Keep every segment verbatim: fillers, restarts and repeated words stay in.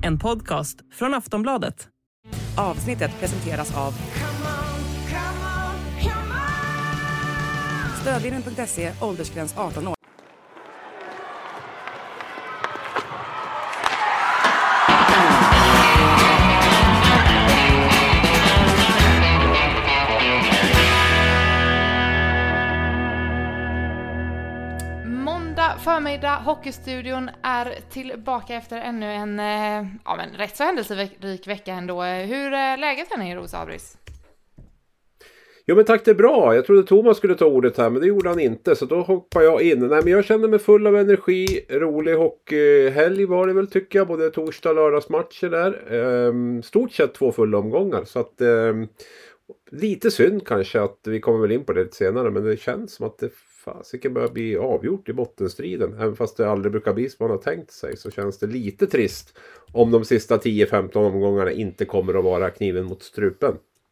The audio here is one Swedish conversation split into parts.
En podcast från Aftonbladet. Avsnittet presenteras av Stödlinjen punkt se, åldersgräns arton år. Förmiddag, Hockeystudion är tillbaka efter ännu en ja, men rätt så händelserik vecka ändå. Hur är läget här nere, Rosa Abris? Jo men tack, det är bra. Jag trodde Thomas skulle ta ordet här, men det gjorde han inte. Så då hoppar jag in. Nej, men jag känner mig full av energi. Rolig hockeyhelg var det väl, tycker jag. Både torsdag och lördagsmatcher där. Ehm, stort sett två fulla omgångar. Så att ehm, lite synd kanske att vi kommer väl in på det lite senare. Men det känns som att det fasiken börjar bli avgjort i bottenstriden. Även fast det aldrig brukar bli som man har tänkt sig, så känns det lite trist om de sista tio femton omgångarna inte kommer att vara kniven mot strupen.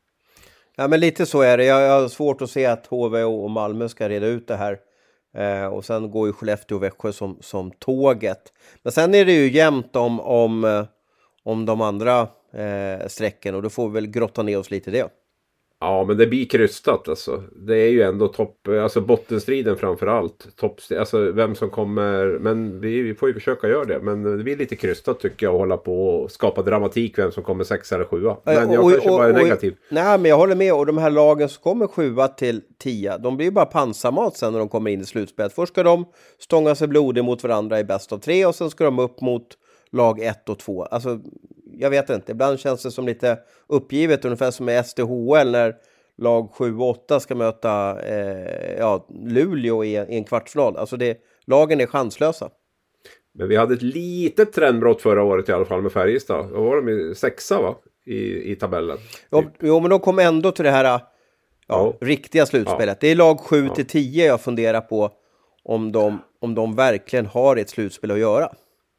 Ja, men lite så är det. Jag har svårt att se att H V O och Malmö ska reda ut det här. Eh, och sen går ju Skellefteå och Växjö som, som tåget. Men sen är det ju jämnt om, om, om de andra eh, sträcken. Och då får vi väl grotta ner oss lite i det. Ja, men det blir krystat alltså. Det är ju ändå topp, alltså bottenstriden framförallt. Topp, alltså vem som kommer, men vi, vi får ju försöka göra det. Men det blir lite krystat tycker jag, att hålla på och skapa dramatik vem som kommer sex eller sjua. Men jag och, kanske och, bara är och, negativ. Och, nej, men jag håller med. Och de här lagen som kommer sjua till tia, de blir ju bara pansarmat sen när de kommer in i slutspelet. Först ska de stånga sig blodig mot varandra i bäst av tre och sen ska de upp mot lag ett och två. Alltså, jag vet inte. Ibland känns det som lite uppgivet, ungefär som med S D H L när lag sju och åtta ska möta eh, ja, Luleå i, i en kvartsfinal. Alltså det, lagen är chanslösa. Men vi hade ett litet trendbrott förra året i alla fall med Färjestad. Då var de i sexa va? I, i tabellen. Jo, jo, men de kom ändå till det här ja, ja. riktiga slutspelet. Ja. Det är lag sju till tio jag funderar på om de, om de verkligen har ett slutspel att göra.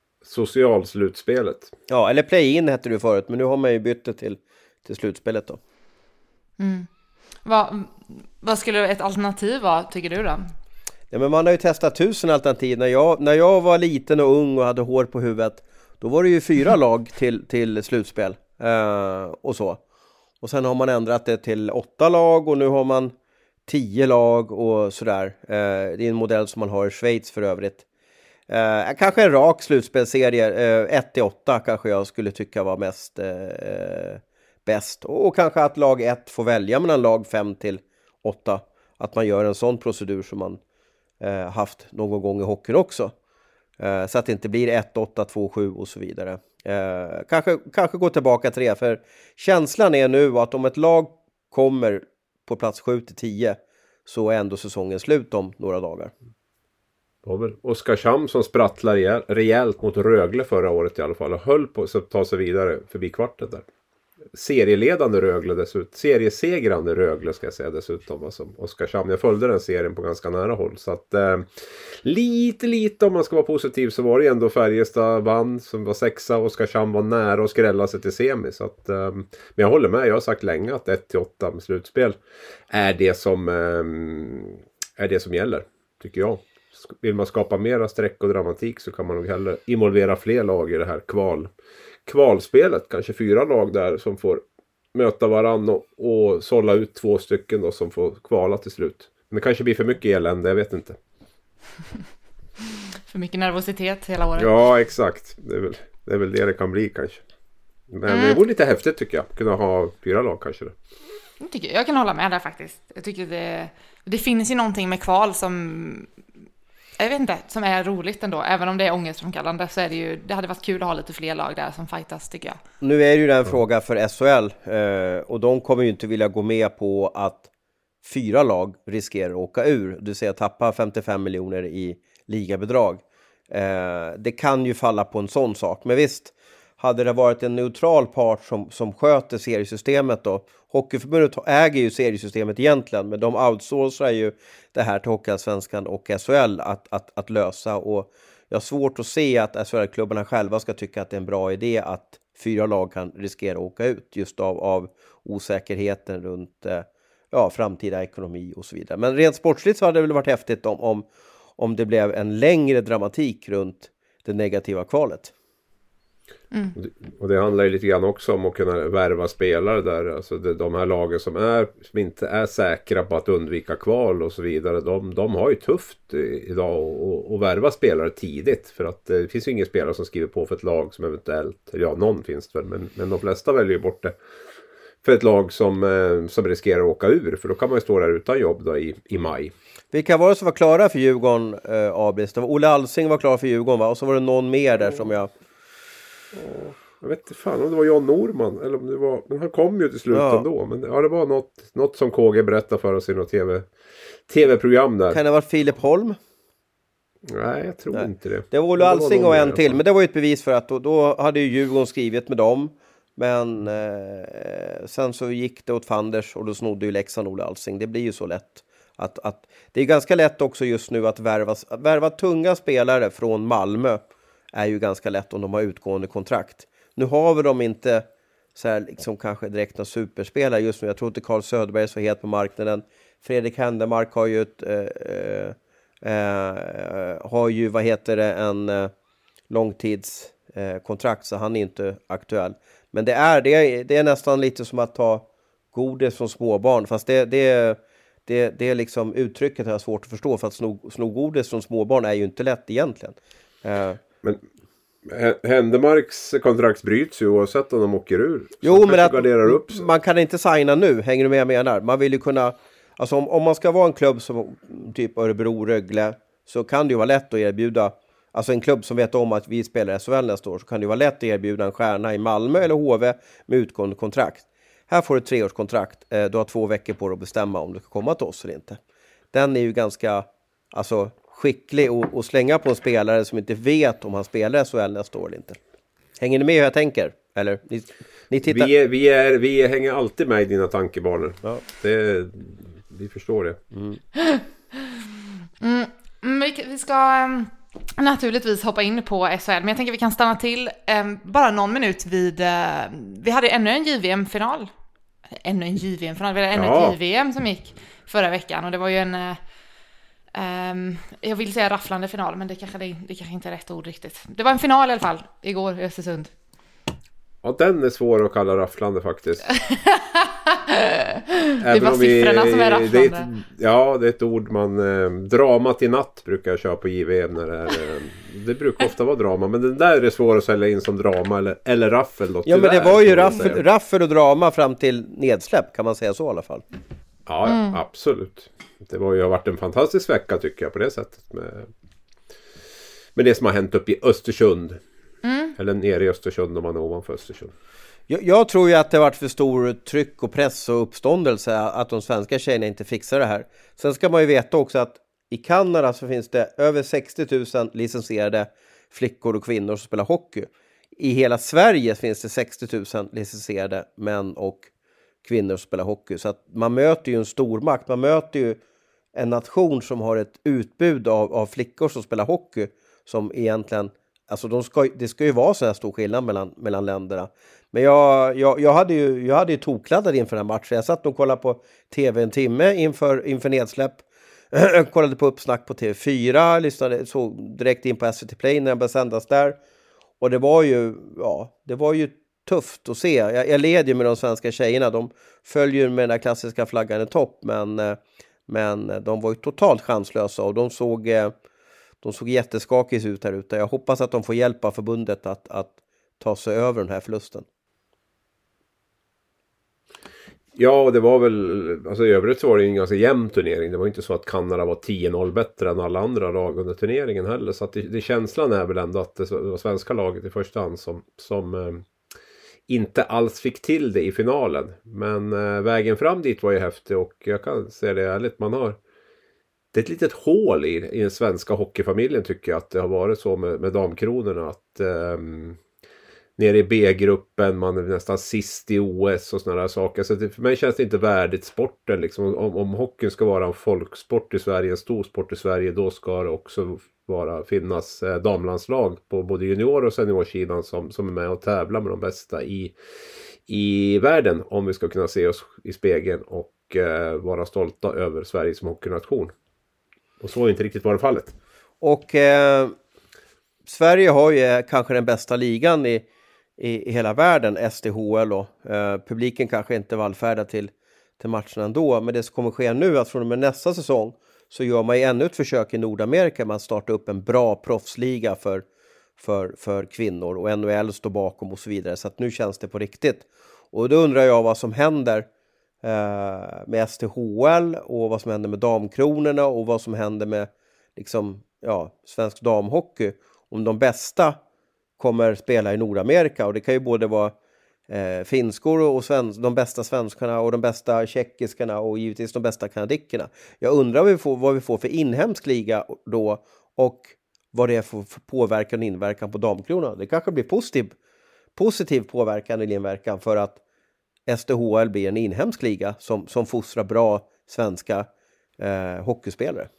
Socialslutspelet. Ja, eller play-in hette det förut, men nu har man ju bytt det till, till slutspelet då. Mm. Vad, vad skulle ett alternativ vara, tycker du då? Ja, men man har ju testat tusen alternativ. När jag, när jag var liten och ung och hade hår på huvudet, då var det ju fyra lag till, till slutspel uh, och så. Och sen har man ändrat det till åtta lag och nu har man tio lag och sådär. Uh, det är en modell som man har i Schweiz för övrigt. Uh, kanske en rak slutspelserie, uh, ett till åtta kanske jag skulle tycka var mest uh, bäst. Och kanske att lag ett får välja mellan lag fem till åtta. Att man gör en sån procedur som man uh, haft någon gång i hockeyn också. Uh, så att det inte blir ett, åtta, två, sju och så vidare. Uh, kanske, kanske gå tillbaka till det, för känslan är nu att om ett lag kommer på plats sju till tio så är ändå säsongen slut om några dagar. Oskarshamn som sprattlar rejält mot Rögle förra året i alla fall och höll på att ta sig vidare förbi kvartet där. Serieledande Rögle dessutom, seriesegrande Rögle ska jag säga dessutom, alltså Oskarshamn. Jag följde den serien på ganska nära håll, så att eh, lite lite om man ska vara positiv så var det ändå Färjestad vann som var sexa, Oskarshamn var nära att skrälla sig till semi, så att eh, men jag håller med, jag har sagt länge att ett till åtta med slutspel är det som eh, är det som gäller, tycker jag. Vill man skapa mera sträck och dramatik så kan man nog hellre involvera fler lag i det här kval, kvalspelet. Kanske fyra lag där som får möta varann och, och sålla ut två stycken då som får kvala till slut. Men det kanske blir för mycket elände, jag vet inte. För mycket nervositet hela året. Ja, exakt. Det är väl det, är väl det det kan bli kanske. Men mm. det vore lite häftigt tycker jag. Kunna ha fyra lag kanske. Det. Jag, tycker, jag kan hålla med där faktiskt. Jag tycker det, det finns ju någonting med kval som... Jag vet inte, som är roligt ändå. Även om det är ångestframkallande så är det ju, det hade varit kul att ha lite fler lag där som fightas tycker jag. Nu är det ju en fråga för S H L eh, och de kommer ju inte vilja gå med på att fyra lag riskerar att åka ur. Du säger att tappa femtiofem miljoner i ligabidrag. Eh, det kan ju falla på en sån sak. Men visst, hade det varit en neutral part som, som sköter seriesystemet då. Hockeyförbundet äger ju seriesystemet egentligen, men de outsourcar ju det här till Hockeyallsvenskan och S H L att, att, att lösa. Och jag har svårt att se att S H L-klubbarna själva ska tycka att det är en bra idé att fyra lag kan riskera att åka ut just av, av osäkerheten runt eh, ja, framtida ekonomi och så vidare. Men rent sportsligt så hade det väl varit häftigt om, om, om det blev en längre dramatik runt det negativa kvalet. Mm. Och, det, och det handlar ju lite grann också om att kunna värva spelare där. Alltså det, de här lagen som, är, som inte är säkra på att undvika kval och så vidare. De, de har ju tufft idag att, att värva spelare tidigt. För att det finns ju ingen spelare som skriver på för ett lag som eventuellt, ja någon finns det väl, men, men de flesta väljer ju bort det. För ett lag som, eh, som riskerar att åka ur. För då kan man ju stå där utan jobb då i, i maj. Vilka var det som var klara för Djurgården, eh, Abris? Det var Olle Alsing var klar för Djurgården, va? Och så var det någon mer där som jag... Oh, jag vet inte fan om det var John Norman. Eller om det var... Men han kom ju till slut ja. ändå. Men ja, det var något, något som K G berättade för oss i något TV, tv-program där. Kan det ha varit Filip Holm? Nej, jag tror Nej. inte det. Det var Olle Alsing och en till. Men det var ju ett bevis för att då, då hade ju Djurgården skrivit med dem. Men eh, sen så gick det åt Fanders och då snodde ju Leksand Olle Alsing. Det blir ju så lätt. Att, att, det är ganska lätt också just nu att värva, att värva tunga spelare från Malmö är ju ganska lätt om de har utgående kontrakt. Nu har vi dem inte så här liksom kanske direkt några superspelare just nu. Jag tror inte Carl Söderberg är så het på marknaden. Fredrik Händemark har ju ett eh, eh, har ju, vad heter det, en eh, långtidskontrakt eh, så han är inte aktuell. Men det är, det, är, det är nästan lite som att ta godis från småbarn. Fast det, det, det, det är liksom uttrycket är svårt att förstå. För att sno, sno godis från småbarn är ju inte lätt egentligen. Eh, Men Händemarks kontrakt bryts ju oavsett om de åker ur. Så jo, men att upp man kan inte signa nu. Hänger du med jag menar? Man vill ju kunna... Alltså om, om man ska vara en klubb som typ Örebro, Rögle, så kan det ju vara lätt att erbjuda... Alltså en klubb som vet om att vi spelar S H L nästa år, så kan det ju vara lätt att erbjuda en stjärna i Malmö eller H V med utgående kontrakt. Här får du ett treårskontrakt. Du har två veckor på dig att bestämma om du ska komma till oss eller inte. Den är ju ganska alltså, skicklig att slänga på en spelare som inte vet om han spelar S H L nästa år eller inte. Hänger ni med hur jag tänker? Eller? Ni, ni tittar... vi, är, vi, är, vi hänger alltid med i dina tankebanor. Ja. Det, vi förstår det. Mm. Mm, vi, vi ska... Um... naturligtvis hoppa in på S H L, men jag tänker vi kan stanna till eh, bara någon minut vid eh, vi hade ännu en J V M-final ännu en J V M-final, vi hade ännu ja. ett J V M som gick förra veckan och det var ju en eh, eh, jag vill säga rafflande final, men det kanske, det, det kanske inte är rätt ord riktigt. Det var en final i alla fall, igår i Östersund. Ja, den är svår att kalla rafflande faktiskt. Det är bara siffrorna vi, som är rafflande. Det är ett, ja, det är ett ord man... Eh, dramat i natt brukar jag köra på J V M. När det, är, eh, det brukar ofta vara drama. Men den där är svår att sälja in som drama eller, eller raffel. Då, ja, men det var ju raffel, raffel och drama fram till nedsläpp, kan man säga så i alla fall. Ja, mm. absolut. Det var ju, har varit en fantastisk vecka tycker jag på det sättet. Med, med det som har hänt upp i Östersund. Mm. Eller nere i Östersund om man är ovanför Östersund. Jag, jag tror ju att det har varit för stor tryck och press och uppståndelse att de svenska tjejerna inte fixar det här. Sen ska man ju veta också att i Kanada så finns det över sextio tusen licensierade flickor och kvinnor som spelar hockey. I hela Sverige finns det sextio tusen licensierade män och kvinnor som spelar hockey. Så att man möter ju en stormakt. Man möter ju en nation som har ett utbud av, av flickor som spelar hockey som egentligen... Alltså de ska, det ska ju vara så här stor skillnad mellan, mellan länderna. Men jag, jag, jag hade ju, jag hade ju tokladdat inför den här matchen. Jag satt och kollade på tv en timme inför, inför nedsläpp. Jag kollade på uppsnack på T V fyra. Lyssnade så direkt in på S V T Play när den började sändas där. Och det var ju, ja, det var ju tufft att se. Jag, jag led ju med de svenska tjejerna. De följer med den där klassiska flaggan i topp. Men, men de var ju totalt chanslösa och de såg... De såg jätteskakigt ut här ute. Jag hoppas att de får hjälp av förbundet att, att ta sig över den här förlusten. Ja, det var väl... Alltså i övrigt så var det en ganska jämn turnering. Det var inte så att Kanada var tio noll bättre än alla andra lag under turneringen heller. Så att det, det känslan är väl ändå att det var svenska laget i första hand som, som eh, inte alls fick till det i finalen. Men eh, vägen fram dit var ju häftig och jag kan säga det ärligt, man har... Det är ett litet hål i, i den svenska hockeyfamiljen tycker jag att det har varit så med, med damkronorna att um, nere i B-gruppen man är nästan sist i O S och sådana där saker. Så det, för mig känns det inte värdigt sporten liksom. Om, om hockeyn ska vara en folksport i Sverige, en stor sport i Sverige, då ska det också vara, finnas eh, damlandslag på både junior- och seniorsidan som, som är med och tävlar med de bästa i, i världen om vi ska kunna se oss i spegeln och eh, vara stolta över Sverige som hockeynation. Och så är inte riktigt varit fallet. Och eh, Sverige har ju kanske den bästa ligan i, i, i hela världen, S D H L. Och, eh, publiken kanske inte vallfärdar till, till matcherna ändå. Men det som kommer ske nu, att från och med nästa säsong så gör man ju ännu ett försök i Nordamerika med att starta upp en bra proffsliga för, för, för kvinnor. Och N H L står bakom och så vidare. Så att nu känns det på riktigt. Och då undrar jag vad som händer eh, med S T H L och vad som händer med damkronorna och vad som händer med liksom, ja, svensk damhockey. Om de bästa kommer spela i Nordamerika, och det kan ju både vara eh, finskor och svensk, de bästa svenskarna och de bästa tjeckiskarna och givetvis de bästa kanadickerna. Jag undrar vad vi får, vad vi får för inhemsk liga då, och vad det är för, för påverkan och inverkan på damkronorna. Det kanske blir positiv, positiv påverkan eller inverkan för att S D H L blir en inhemsk liga som, som fostrar bra svenska eh, hockeyspelare.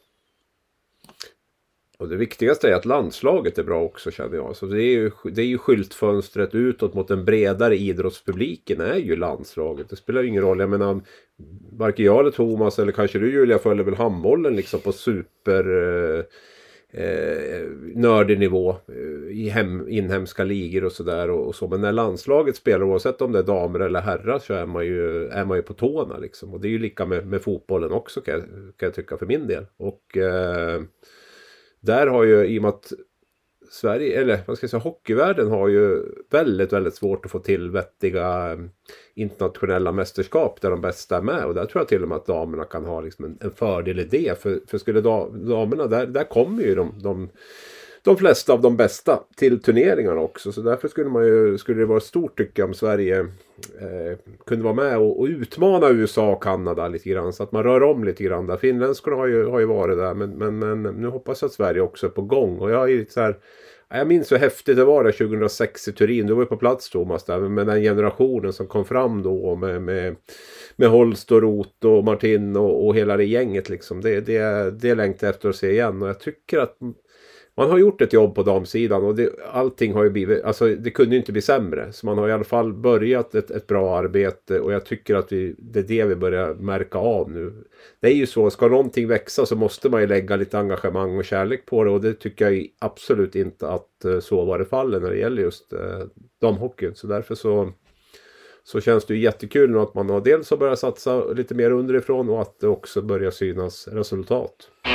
Och det viktigaste är att landslaget är bra också, känner jag. Så det är ju, det är ju skyltfönstret utåt mot den bredare idrottspubliken är ju landslaget. Det spelar ju ingen roll. Jag menar, varken jag eller Thomas eller kanske du, Julia, följer väl handbollen liksom på super eh, eh, nördig nivå eh, i hem, inhemska ligor och sådär och, och så. Men när landslaget spelar, oavsett om det är damer eller herrar, så är man ju, är man ju på tårna liksom. Och det är ju lika med, med fotbollen också, kan jag, kan jag tycka för min del. Och eh, där har ju, i och med att Sverige, eller vad ska jag säga, hockeyvärlden har ju väldigt, väldigt svårt att få till vettiga internationella mästerskap där de bästa är med. Och där tror jag till och med att damerna kan ha liksom en, en fördel i det. För, för skulle damerna, där, där kommer ju de, de, de flesta av de bästa till turneringarna också. Så därför skulle, man ju, skulle det vara stort, tycker jag, om Sverige eh, kunde vara med och, och utmana U S A och Kanada lite grann. Så att man rör om lite grann där. Finländskorna har ju, har ju varit där. Men, men, men nu hoppas jag att Sverige också är på gång. Och jag är ju så här... Jag minns hur häftigt det var där tjugohundrasex i Turin. Du var ju på plats, Thomas, där, med den generationen som kom fram då med, med, med Holst och Roth och Martin och, och hela det gänget. Liksom. Det, det, det längtar jag efter att se igen. Och jag tycker att man har gjort ett jobb på damsidan och det, allting har ju blivit, alltså det kunde ju inte bli sämre. Så man har i alla fall börjat ett, ett bra arbete och jag tycker att vi, det är det vi börjar märka av nu. Det är ju så, ska någonting växa så måste man ju lägga lite engagemang och kärlek på det och det tycker jag absolut inte att så var det fallet när det gäller just eh, damhockeyn. Så därför så, så känns det ju jättekul nu att man har dels har börjat satsa lite mer underifrån och att det också börjar synas resultat.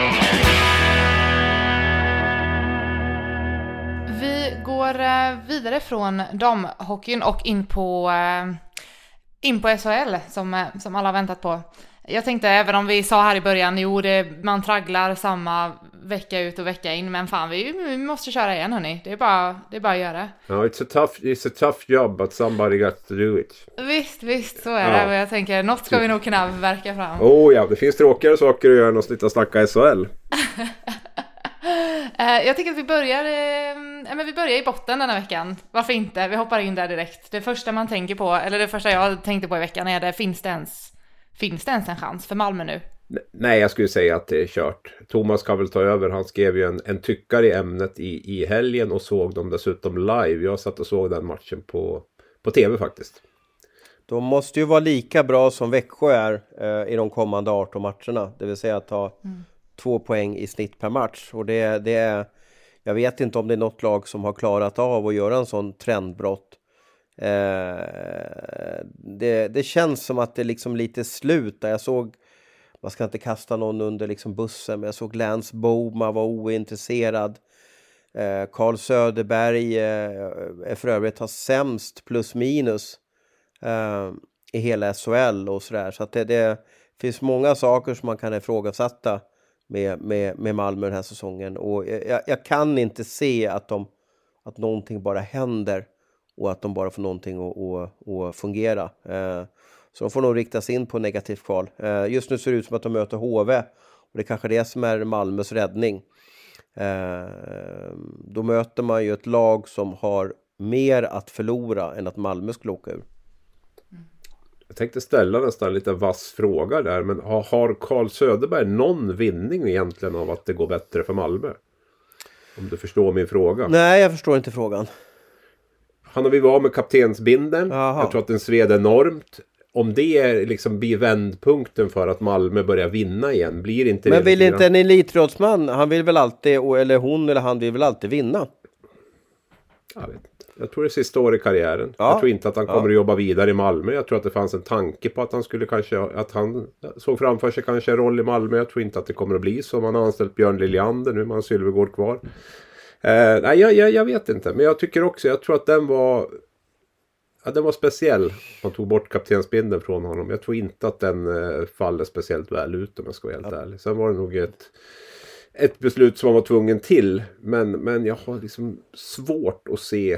Går vidare från damhockeyn och in på, in på S H L som, som alla har väntat på. Jag tänkte, även om vi sa här i början, jo, det, man tragglar samma vecka ut och vecka in, men fan, vi, vi måste köra igen, hörni. Det är bara, det är bara att göra. Ja, it's a tough, it's a tough job, but somebody got to do it. Visst, visst, så är det. Ja. Och jag tänker, något ska vi nog kunna verka fram. Oh ja, det finns tråkigare saker att göra än att sluta snacka S H L. Jag tycker att vi börjar, eh, men vi börjar i botten den här veckan. Varför inte? Vi hoppar in där direkt. Det första man tänker på, eller det första jag tänkte på i veckan är det, finns det ens, finns det ens en chans för Malmö nu? Nej, jag skulle säga att det är kört. Thomas kan väl ta över. Han skrev ju en, en tyckare i ämnet i, i helgen och såg dem dessutom live. Jag satt och såg den matchen på, på tv faktiskt. De måste ju vara lika bra som Växjö är eh, i de kommande arton matcherna. Det vill säga att ta mm. två poäng i snitt per match. Och det, det är, jag vet inte om det är något lag som har klarat av att göra en sån trendbrott. Eh, det, det känns som att det är liksom lite slut där. Jag såg, man ska inte kasta någon under liksom bussen, men jag såg Lance Boma var ointresserad. Eh, Carl Söderberg eh, är för övrigt har sämst plus minus eh, i hela S H L och sådär. Så att det, det finns många saker som man kan ifrågasätta med, med, med Malmö den här säsongen. Och jag, jag kan inte se att, de, att någonting bara händer och att de bara får någonting att, att, att fungera. Eh, så de får nog riktas in på negativt kval. Eh, just nu ser det ut som att de möter H V och det är kanske det som är Malmös räddning. Eh, då möter man ju ett lag som har mer att förlora än att Malmö skulle åka ur. Jag tänkte ställa nästan lite vass fråga där, men har, har Carl Söderberg någon vinning egentligen av att det går bättre för Malmö? Om du förstår min fråga. Nej, jag förstår inte frågan. Han har vi var med kaptensbinden. Aha. Jag tror att den sved enormt. Om det är liksom blir vändpunkten för att Malmö börjar vinna igen, blir inte det. Men vill inte en elitidrottsman, han vill väl alltid, eller hon eller han vill väl alltid vinna? Jag vet inte. Jag tror det är sista år i karriären. Ja. Jag tror inte att han kommer Ja. att jobba vidare i Malmö. Jag tror att det fanns en tanke på att han skulle kanske, att han såg framför sig kanske en roll i Malmö. Jag tror inte att det kommer att bli så. Man har anställt Björn Liljander, nu har man Sylvegård kvar. Eh, nej, jag, jag, jag vet inte. Men jag tycker också, jag tror att den var, ja, den var speciell. Man tog bort kaptensbindeln från honom. Jag tror inte att den eh, faller speciellt väl ut, om jag ska vara helt ja. ärlig. Sen var det nog ett... Ett beslut som man var tvungen till. Men, men jag har liksom svårt att se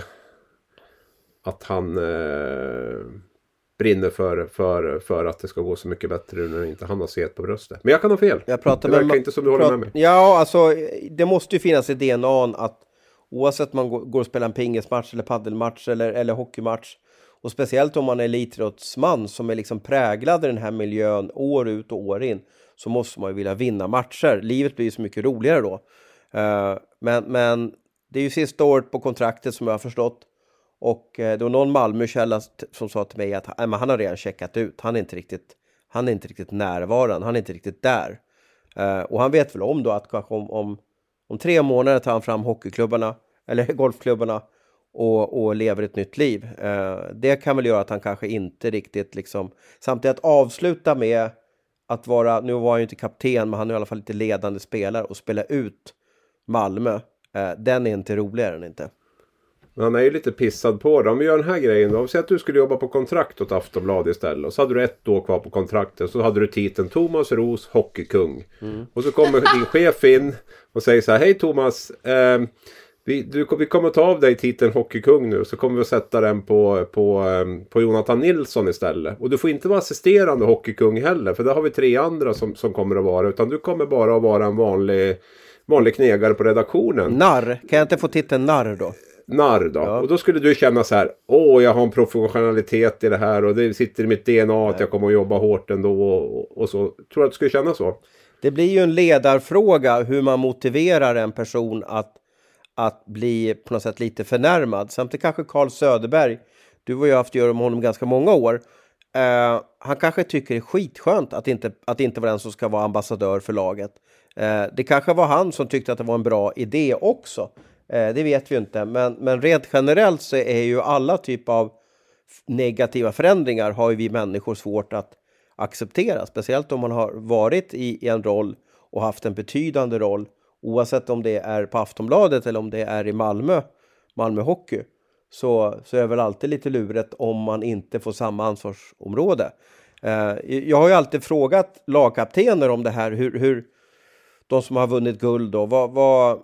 att han eh, brinner för, för, för att det ska gå så mycket bättre nu när inte han har set på bröstet. Men jag kan ha fel. Jag pratar det verkar med, inte som du håller med mig. Ja, alltså det måste ju finnas i D N A att oavsett man går, går och spelar en pingismatch eller paddelmatch eller, eller hockeymatch, och speciellt om man är elitidrottsman som är liksom präglad i den här miljön år ut och år in, så måste man ju vilja vinna matcher. Livet blir så mycket roligare då. Uh, men, men det är ju sista året på kontraktet som jag har förstått. Och uh, det var någon Malmökälla som sa till mig att uh, han har redan checkat ut. Han är inte riktigt, han är inte riktigt närvarande. Han är inte riktigt där. Uh, och han vet väl om då att kanske om, om, om tre månader tar han fram hockeyklubbarna eller golfklubbarna och, och lever ett nytt liv. Uh, det kan väl göra att han kanske inte riktigt liksom... Samtidigt att avsluta med att vara, nu var han ju inte kapten, men han är i alla fall lite ledande spelare, och spela ut Malmö, eh, den är inte roligare än inte. Men han är ju lite pissad på det. Om vi gör den här grejen då, säg att du skulle jobba på kontrakt åt Aftonbladet istället, och så hade du ett år kvar på kontraktet, så hade du titeln Thomas Ros, hockeykung. Mm. Och så kommer din chef in och säger så här: hej Thomas, eh, vi, du, vi kommer ta av dig titeln hockeykung nu, så kommer vi att sätta den på, på, på Jonathan Nilsson istället. Och du får inte vara assisterande hockeykung heller, för där har vi tre andra som, som kommer att vara, utan du kommer bara att vara en vanlig, vanlig knegare på redaktionen. Narr, kan jag inte få titeln narr då? Narr då. Ja. Och då skulle du känna så här: åh, jag har en professionalitet i det här, och det sitter i mitt D N A att jag kommer att jobba hårt ändå, och, och så. Tror du att du skulle känna så? Det blir ju en ledarfråga hur man motiverar en person att att bli på något sätt lite förnärmad. Samtidigt kanske Carl Söderberg, du har ju haft att göra med honom ganska många år, uh, han kanske tycker det är skitskönt att inte, att inte vara den som ska vara ambassadör för laget. Uh, det kanske var han som tyckte att det var en bra idé också. Uh, det vet vi ju inte. Men, men rent generellt så är ju alla typer av negativa förändringar har ju vi människor svårt att acceptera. Speciellt om man har varit i, i en roll och haft en betydande roll. Oavsett om det är på Aftonbladet eller om det är i Malmö, Malmö Hockey, så, så är det väl alltid lite luret om man inte får samma ansvarsområde. Eh, jag har ju alltid frågat lagkaptener om det här, hur, hur de som har vunnit guld då, vad, vad,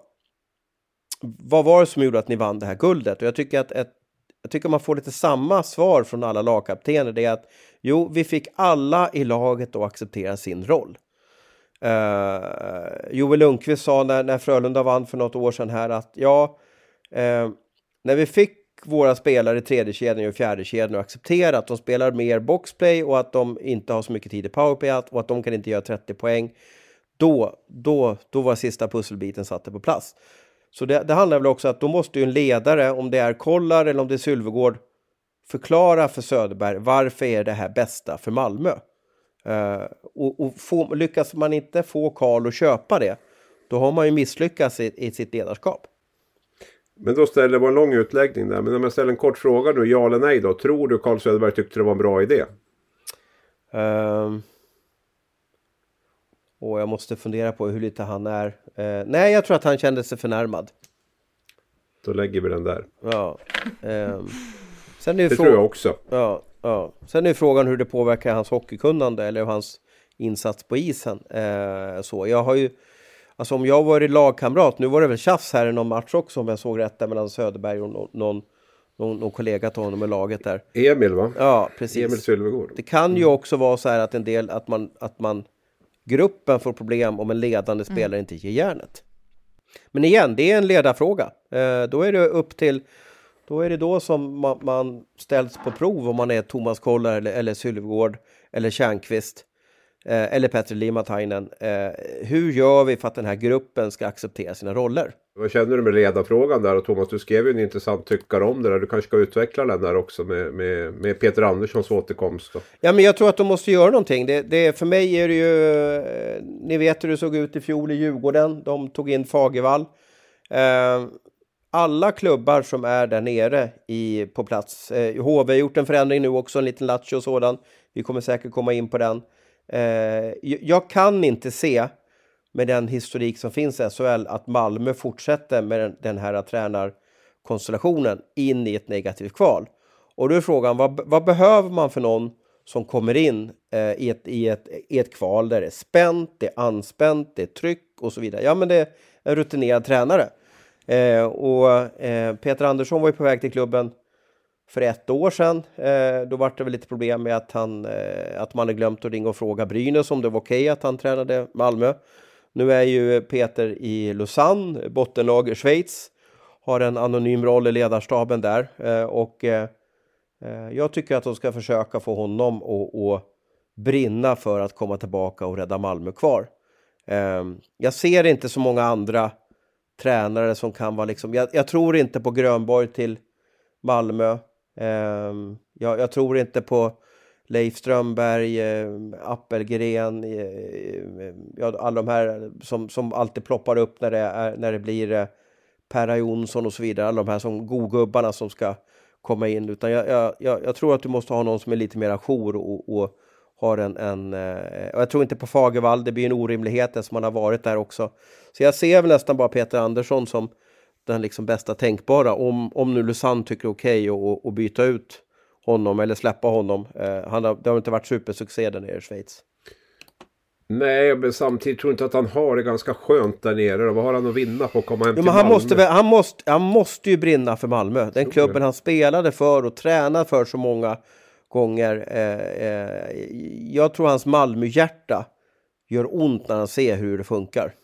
vad var det som gjorde att ni vann det här guldet? Och jag tycker att ett, jag tycker man får lite samma svar från alla lagkaptener, det är att jo, vi fick alla i laget att acceptera sin roll. Uh, Joel Lundqvist sa när, när Frölunda vann för något år sedan här att ja, uh, när vi fick våra spelare i tredje kedjan och fjärde kedjan och acceptera att de spelar mer boxplay och att de inte har så mycket tid i powerplay och att de kan inte göra trettio poäng, då, då, då var sista pusselbiten satt på plats. Så det, det handlar väl också att då måste ju en ledare, om det är Kollar eller om det är Sylvegård, förklara för Söderberg varför är det här bästa för Malmö. Uh, och och få, lyckas man inte få Karl att köpa det, då har man ju misslyckats i, i sitt ledarskap. Men då ställer det en lång utläggning där. Men om jag ställer en kort fråga nu, ja eller nej då, tror du Carl Söderberg tyckte det var en bra idé? Uh, och jag måste fundera på hur lite han är. Uh, nej, jag tror att han kände sig förnärmad. Då lägger vi den där. Ja. Uh, sen är det det frå- tror jag också. Ja. Ja. Sen är frågan hur det påverkar hans hockeykunnande eller hans insats på isen. Eh, så jag har ju, alltså om jag var i lagkamrat, nu var det väl tjafs här i någon match också om jag såg rätt där mellan Söderberg och någon, någon, någon, någon kollega till honom i laget där. Emil va? Ja, precis. Emil Sylvegård. Det kan ju också vara så här att en del, att man, att man gruppen får problem om en ledande spelare mm. inte ger järnet. Men igen, det är en ledarfråga. Eh, då är det upp till Då är det då som man, man ställs på prov om man är Thomas Kollar eller, eller Sylvegård eller Tjärnqvist eh, eller Petri Limatainen. Eh, hur gör vi för att den här gruppen ska acceptera sina roller? Vad känner du med ledarfrågan där? Och Thomas, du skrev ju en intressant tyckare om det där. Du kanske ska utveckla den där också med, med, med Peter Anderssons återkomst då. Ja, men jag tror att de måste göra någonting. Det, det, för mig är det ju, ni vet hur det såg ut i fjol i Djurgården. De tog in Fagervall. Eh, alla klubbar som är där nere i, på plats. Eh, H V har gjort en förändring nu också, en liten latch och sådan. Vi kommer säkert komma in på den. Eh, jag kan inte se med den historik som finns i S H L att Malmö fortsätter med den, den här tränarkonstellationen in i ett negativt kval. Och då är frågan, vad, vad behöver man för någon som kommer in eh, i, ett, i, ett, i ett kval där det är spänt, det är anspänt, det är tryck och så vidare. Ja, men det är en rutinerad tränare. Eh, och eh, Peter Andersson var ju på väg till klubben för ett år sedan. Eh, då var det väl lite problem med att, han, eh, att man hade glömt att ringa och fråga Brynäs om det var okej att han tränade Malmö. Nu är ju Peter i Lausanne, bottenlag i Schweiz. Har en anonym roll i ledarstaben där. Eh, och eh, jag tycker att de ska försöka få honom att brinna för att komma tillbaka och rädda Malmö kvar. Eh, jag ser inte så många andra tränare som kan vara liksom... Jag, jag tror inte på Grönborg till Malmö. Eh, jag, jag tror inte på Leif Strömberg, eh, Appelgren, eh, ja, alla de här som, som alltid ploppar upp när det, är, när det blir eh, Perra Jonsson och så vidare. Alla de här som godgubbarna som ska komma in. Utan jag, jag, jag, jag tror att du måste ha någon som är lite mer ajour och, och har en... en eh, och jag tror inte på Fagervall, det blir en orimlighet som man har varit där också. Så jag ser väl nästan bara Peter Andersson som den liksom bästa tänkbara. Om, om nu Lausanne tycker okej okay att byta ut honom eller släppa honom. Eh, han har, det har inte varit supersuccé där nere i Schweiz. Nej, men samtidigt tror jag inte att han har det ganska skönt där nere. Vad har han att vinna på att komma hem jo, till men han Malmö? Måste, han, måste, han måste ju brinna för Malmö. Den klubben det. Han spelade för och tränade för så många gånger. Eh, eh, jag tror hans Malmö-hjärta gör ont när han ser hur det funkar.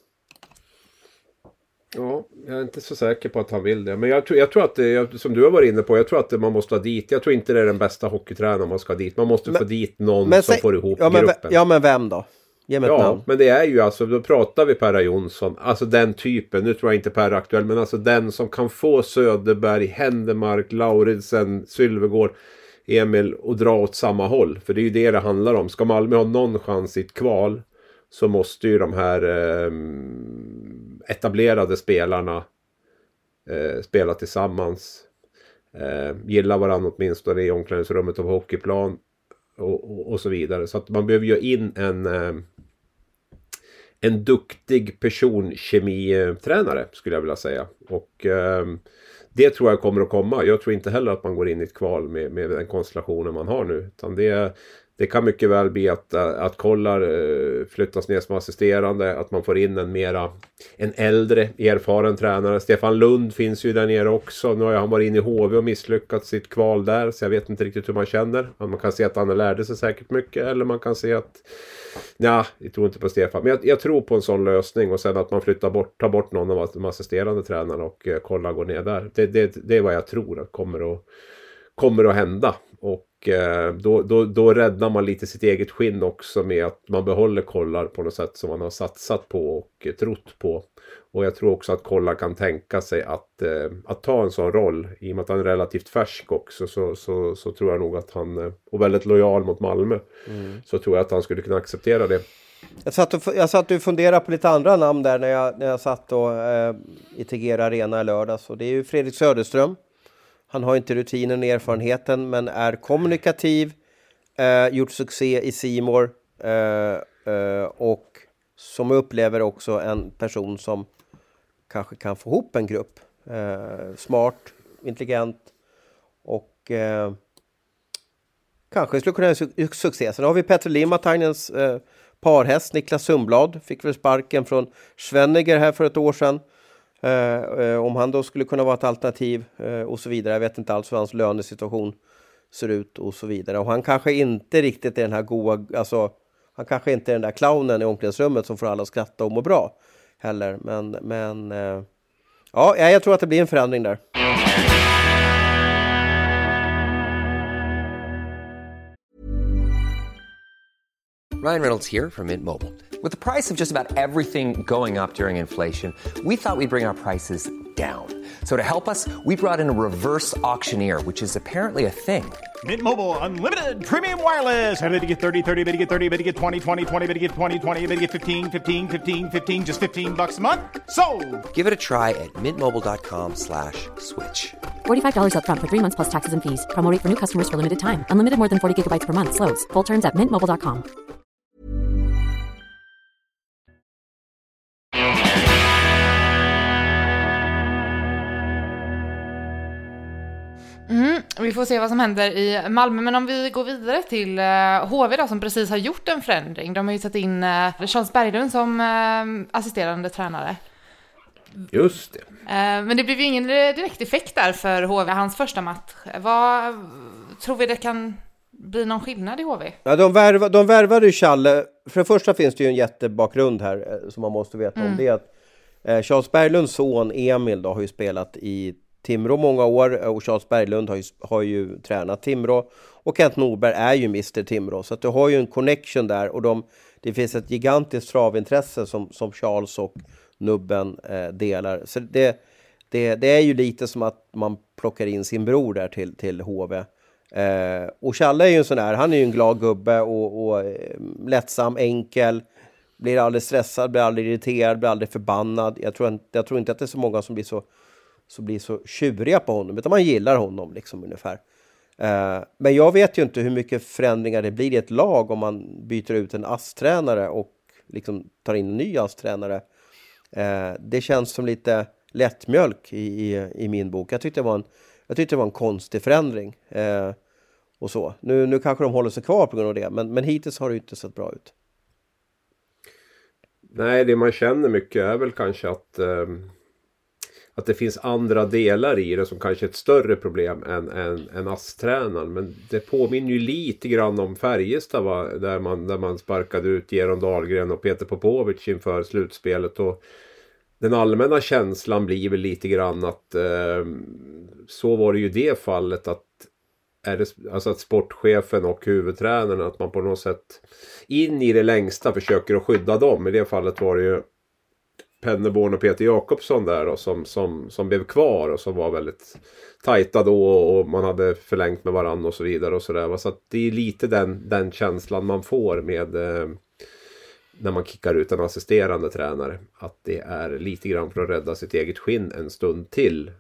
Ja, jag är inte så säker på att han vill det. Men jag tror, jag tror att det, som du har varit inne på, jag tror att man måste ha dit. Jag tror inte det är den bästa hockeytränaren man ska dit. Man måste men, få dit någon som se, får ihop ja, men, gruppen. Ja, men vem då? Ge mig ett ja, namn. Men det är ju alltså, då pratar vi Perra Jonsson. Alltså den typen, nu tror jag inte Perra är aktuell, men alltså den som kan få Söderberg, Händemark, Lauridsen, Sylvegård, Emil och dra åt samma håll. För det är ju det det handlar om. Ska Malmö ha någon chans i ett kval så måste ju de här eh, etablerade spelarna eh, spela tillsammans. Eh, gilla varandra åtminstone i omklädningsrummet och på hockeyplan och, och, och så vidare. Så att man behöver ju in en, eh, en duktig personkemitränare skulle jag vilja säga. Och eh, det tror jag kommer att komma. Jag tror inte heller att man går in i ett kval med, med den konstellationen man har nu. Utan det, det kan mycket väl bli att, att Kollar flyttas ner som assisterande. Att man får in en mera en äldre, erfaren tränare. Stefan Lund finns ju där nere också. Nu har han varit inne i H V och misslyckats sitt kval där. Så jag vet inte riktigt hur man känner. Man kan se att han lärde sig säkert mycket. Eller man kan se att... Nej, jag tror inte på Stefan. Men jag, jag tror på en sån lösning. Och sen att man flyttar bort, tar bort någon av de assisterande tränarna och eh, Kollar går ner där. Det, det, det är vad jag tror att kommer att, kommer att hända. Och eh, då, då, då räddar man lite sitt eget skinn också med att man behåller Kollar på något sätt som man har satsat på och eh, trott på. Och jag tror också att Kollar kan tänka sig att, eh, att ta en sån roll. I och med att han är relativt färsk också så, så, så tror jag nog att han, och väldigt lojal mot Malmö, mm. så tror jag att han skulle kunna acceptera det. Jag satt och, jag satt och funderade på lite andra namn där när jag, när jag satt och, eh, i Tegera Arena i lördags. Och det är ju Fredrik Söderström. Han har inte rutinen och erfarenheten men är kommunikativ. Eh, gjort succé i C More. Eh, eh, och som upplever också en person som kanske kan få ihop en grupp. Eh, smart, intelligent och eh, kanske skulle kunna ha su- succé. Sen har vi Petter Limatainens eh, parhäst Niklas Sundblad. Fick väl sparken från Svenniger här för ett år sedan. Eh, eh, om han då skulle kunna vara ett alternativ eh, och så vidare. Jag vet inte alls hur hans lönesituation ser ut och så vidare. Och han kanske inte riktigt är den här goa, alltså han kanske inte är den där clownen i omklädningsrummet som får alla att skratta och må bra heller. Men, men eh, ja, jag tror att det blir en förändring där. Ryan Reynolds here from Mint Mobile. With the price of just about everything going up during inflation, we thought we'd bring our prices down. So to help us, we brought in a reverse auctioneer, which is apparently a thing. Mint Mobile Unlimited Premium Wireless. How to get thirty, thirty, how to get thirty, how to get twenty, twenty, twenty, how to get twenty, twenty, how to get fifteen, fifteen, fifteen, fifteen, just fifteen bucks a month? Sold! Give it a try at mintmobile.com slash switch. forty-five dollars up front for three months plus taxes and fees. Promo rate for new customers for limited time. Unlimited more than forty gigabytes per month. Slows full terms at mint mobile dot com. Mm, vi får se vad som händer i Malmö, men om vi går vidare till uh, H V då, som precis har gjort en förändring. De har ju satt in uh, Charles Berglund som uh, assisterande tränare. Just det. Uh, men det blev ju ingen direkt effekt där för H V, hans första match. Vad tror vi det kan bli någon skillnad i H V? Ja, de, värva, de värvade ju Challe. För det första finns det ju en jättebakgrund här som man måste veta mm. om. Det är att eh, Charles Berglunds son Emil då, har ju spelat i Timrå många år, och Charles Berglund har ju, har ju tränat Timrå, och Kent Norberg är ju mister Timrå, så att du har ju en connection där, och de, det finns ett gigantiskt travintresse som, som Charles och Nubben eh, delar, så det, det, det är ju lite som att man plockar in sin bror där till, till H V. Eh, och Challe är ju en sån här, han är ju en glad gubbe och, och eh, lättsam, enkel, blir aldrig stressad, blir aldrig irriterad, blir aldrig förbannad. Jag tror, jag tror inte att det är så många som blir så så blir så tjuriga på honom, utan man gillar honom liksom ungefär. Eh, men jag vet ju inte hur mycket förändringar det blir i ett lag om man byter ut en A S S-tränare och liksom tar in en ny A S S-tränare. Eh, det känns som lite lättmjölk i, i, i min bok. Jag tyckte det var en, jag tyckte det var en konstig förändring. Eh, och så. Nu, nu kanske de håller sig kvar på grund av det, men, men hittills har det inte sett bra ut. Nej, det man känner mycket är väl kanske att... Eh... att det finns andra delar i det som kanske är ett större problem än, än, än A S S-tränaren. Men det påminner ju lite grann om Färjestad, va? Där, man, där man sparkade ut Geron Dahlgren och Peter Popovic inför slutspelet. Och den allmänna känslan blir väl lite grann att eh, så var det ju det fallet, att är det, alltså att sportchefen och huvudtränaren, att man på något sätt in i det längsta försöker att skydda dem. I det fallet var det ju Penneborn och Peter Jakobsson där då, som, som, som blev kvar och som var väldigt tajta då, och man hade förlängt med varandra och så vidare och så där. Så att det är lite den, den känslan man får med eh, när man kickar ut en assisterande tränare, att det är lite grann för att rädda sitt eget skinn en stund till.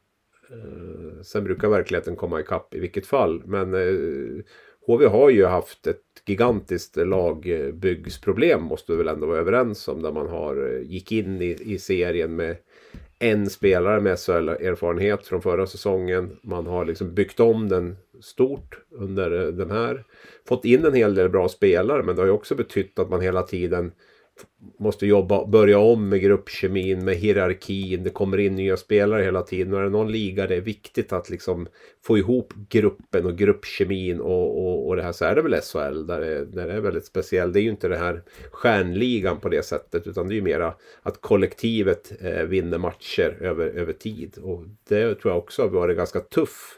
Eh, sen brukar verkligheten komma ikapp i vilket fall, men eh, H V har ju haft ett gigantiskt lagbyggsproblem, måste vi väl ändå vara överens om, där man har gick in i, i serien med en spelare med S H L-erfarenhet från förra säsongen. Man har liksom byggt om den stort under den här. Fått in en hel del bra spelare, men det har ju också betytt att man hela tiden måste jobba, börja om med gruppkemin, med hierarkin. Det kommer in nya spelare hela tiden. När det är någon liga, det är viktigt att liksom få ihop gruppen och gruppkemin och, och, och det här. Så är det väl S H L där det, där det är väldigt speciellt. Det är ju inte det här stjärnligan på det sättet, utan det är ju mera att kollektivet eh, vinner matcher över, över tid. Och det tror jag också har varit ganska tuff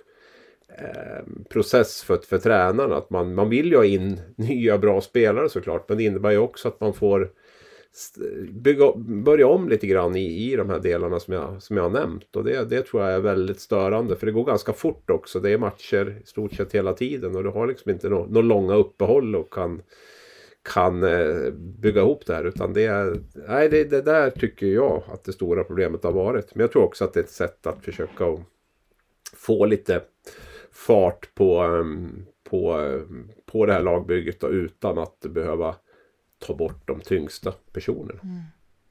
eh, process för, för tränarna. Att man, man vill ju ha in nya bra spelare såklart, men det innebär ju också att man får bygga, börja om lite grann i, i de här delarna som jag, som jag har nämnt, och det, det tror jag är väldigt störande, för det går ganska fort också. Det är matcher i stort sett hela tiden, och du har liksom inte några nå långa uppehåll och kan, kan eh, bygga ihop det här, utan det är, nej, det, det där tycker jag att det stora problemet har varit. Men jag tror också att det är ett sätt att försöka få lite fart på, på, på det här lagbygget, och utan att behöva ta bort de tyngsta personerna. Mm.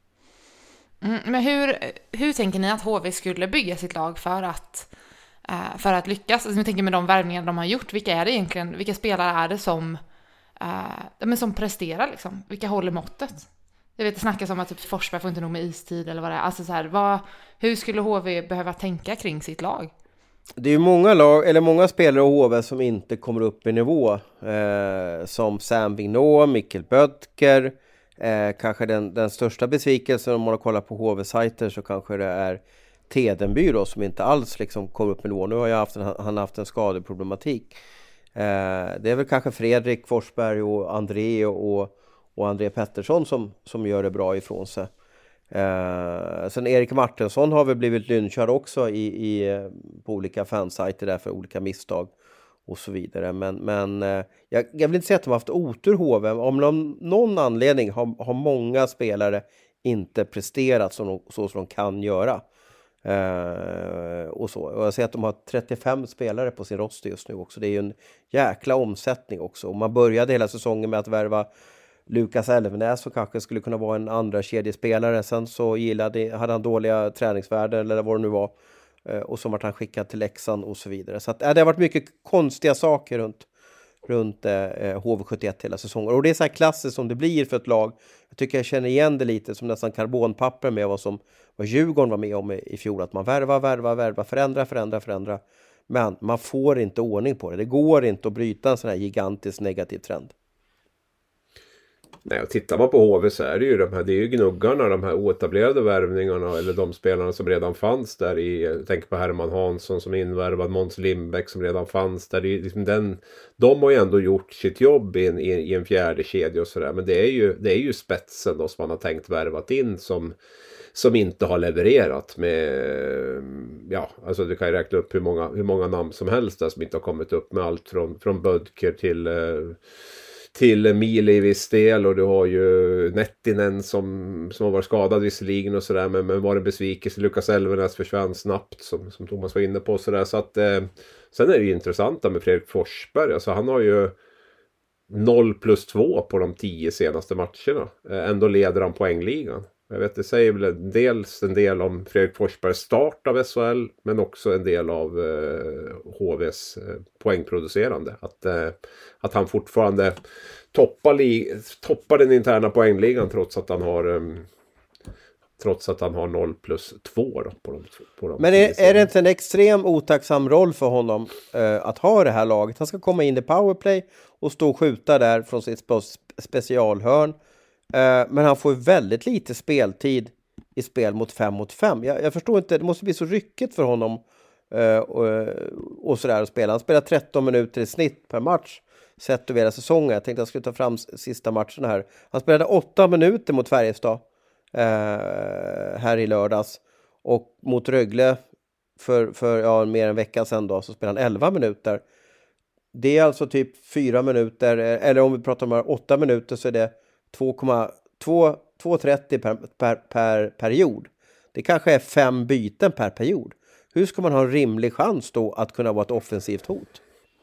Mm, men hur, hur tänker ni att H V skulle bygga sitt lag för att, uh, för att lyckas? Alltså, jag tänker med de värvningar de har gjort, vilka är det egentligen, vilka spelare är det som, uh, men som presterar liksom? Vilka håller måttet? Jag vet, det snackas om att typ Forsberg får inte nog med istid eller vad det är. Alltså så här, vad, hur skulle H V behöva tänka kring sitt lag? Det är ju många lag, eller många spelare i H V som inte kommer upp i nivå. Eh, som Sam Vignot, Mikkel Böttger. Eh, kanske den, den största besvikelsen om man har kollat på H V-sajter, så kanske det är Tedenby då, som inte alls liksom kom upp i nivå. Nu har jag haft en, han haft en skadeproblematik. Eh, det är väl kanske Fredrik Forsberg och André och, och André Pettersson som, som gör det bra ifrån sig. Eh, sen Erik Martinsson har väl blivit lynchad också i, i, på olika fansajter där för olika misstag och så vidare. Men, men eh, jag, jag vill inte säga att de har haft otur H V. Om någon, någon anledning har, har många spelare inte presterat som de, så som de kan göra. Eh, och så. Och jag ser att de har trettiofem spelare på sin roster just nu också. Det är ju en jäkla omsättning också. Och man började hela säsongen med att värva Lukas Elvenäs som kanske skulle kunna vara en andra kedjespelare. Sen så gillade, hade han dåliga träningsvärden eller vad det nu var. Eh, och så var han skickad till Leksand och så vidare. Så att, eh, det har varit mycket konstiga saker runt, runt eh, H V sjuttioett hela säsongen. Och det är så här klassiskt som det blir för ett lag. Jag tycker jag känner igen det lite som nästan karbonpapper med vad som vad Djurgården var med om i, i fjol. Att man värva, värva, värva, förändra, förändra, förändra. Men man får inte ordning på det. Det går inte att bryta en sån här gigantisk negativ trend. Nej, och tittar man på H V så är det ju de här, det är ju gnuggarna, de här oetablerade värvningarna eller de spelarna som redan fanns där i, jag tänker på Herman Hansson som invärvad, Måns Lindbäck som redan fanns där, det är liksom den, de har ju ändå gjort sitt jobb i en, i en fjärde kedja och sådär, men det är ju, det är ju spetsen då som man har tänkt värvat in som som inte har levererat med, ja, alltså du kan ju räkna upp hur många, hur många namn som helst där som inte har kommit upp med allt från, från Bödker till till Mili i viss del, och du har ju Nettinen som, som har varit skadad visserligen och sådär, men, men var det besvikelse. Lukas Elvenäs försvann snabbt som, som Thomas var inne på sådär, så att eh, sen är det ju intressanta med Fredrik Forsberg, alltså han har ju noll plus två på de tio senaste matcherna, eh, ändå leder han poängligan. Jag vet, det säger väl dels en del om Fredrik Forsbergs start av S H L, men också en del av eh, H V:s eh, poängproducerande. Att, eh, att han fortfarande toppar, li- toppar den interna poängligan trots att han har eh, trots att han har noll plus två då, på de, på de Men är, är det inte en extrem otacksam roll för honom eh, att ha det här laget? Han ska komma in i powerplay och stå och skjuta där från sitt spe- specialhörn. Men han får väldigt lite speltid i spel mot fem mot fem. Jag, jag förstår inte, det måste bli så ryckigt för honom uh, och, och sådär att spela. Han spelar tretton minuter i snitt per match sett över hela säsongen. Jag tänkte att jag skulle ta fram sista matchen här. Han spelade åtta minuter mot Färjestad uh, här i lördags. Och mot Rögle för, för ja, mer än en vecka sedan då, så spelade han elva minuter. Det är alltså typ fyra minuter, eller om vi pratar om åtta minuter så är det två komma trettio per, per, per period. Det kanske är fem byten per period. Hur ska man ha en rimlig chans då att kunna vara ett offensivt hot?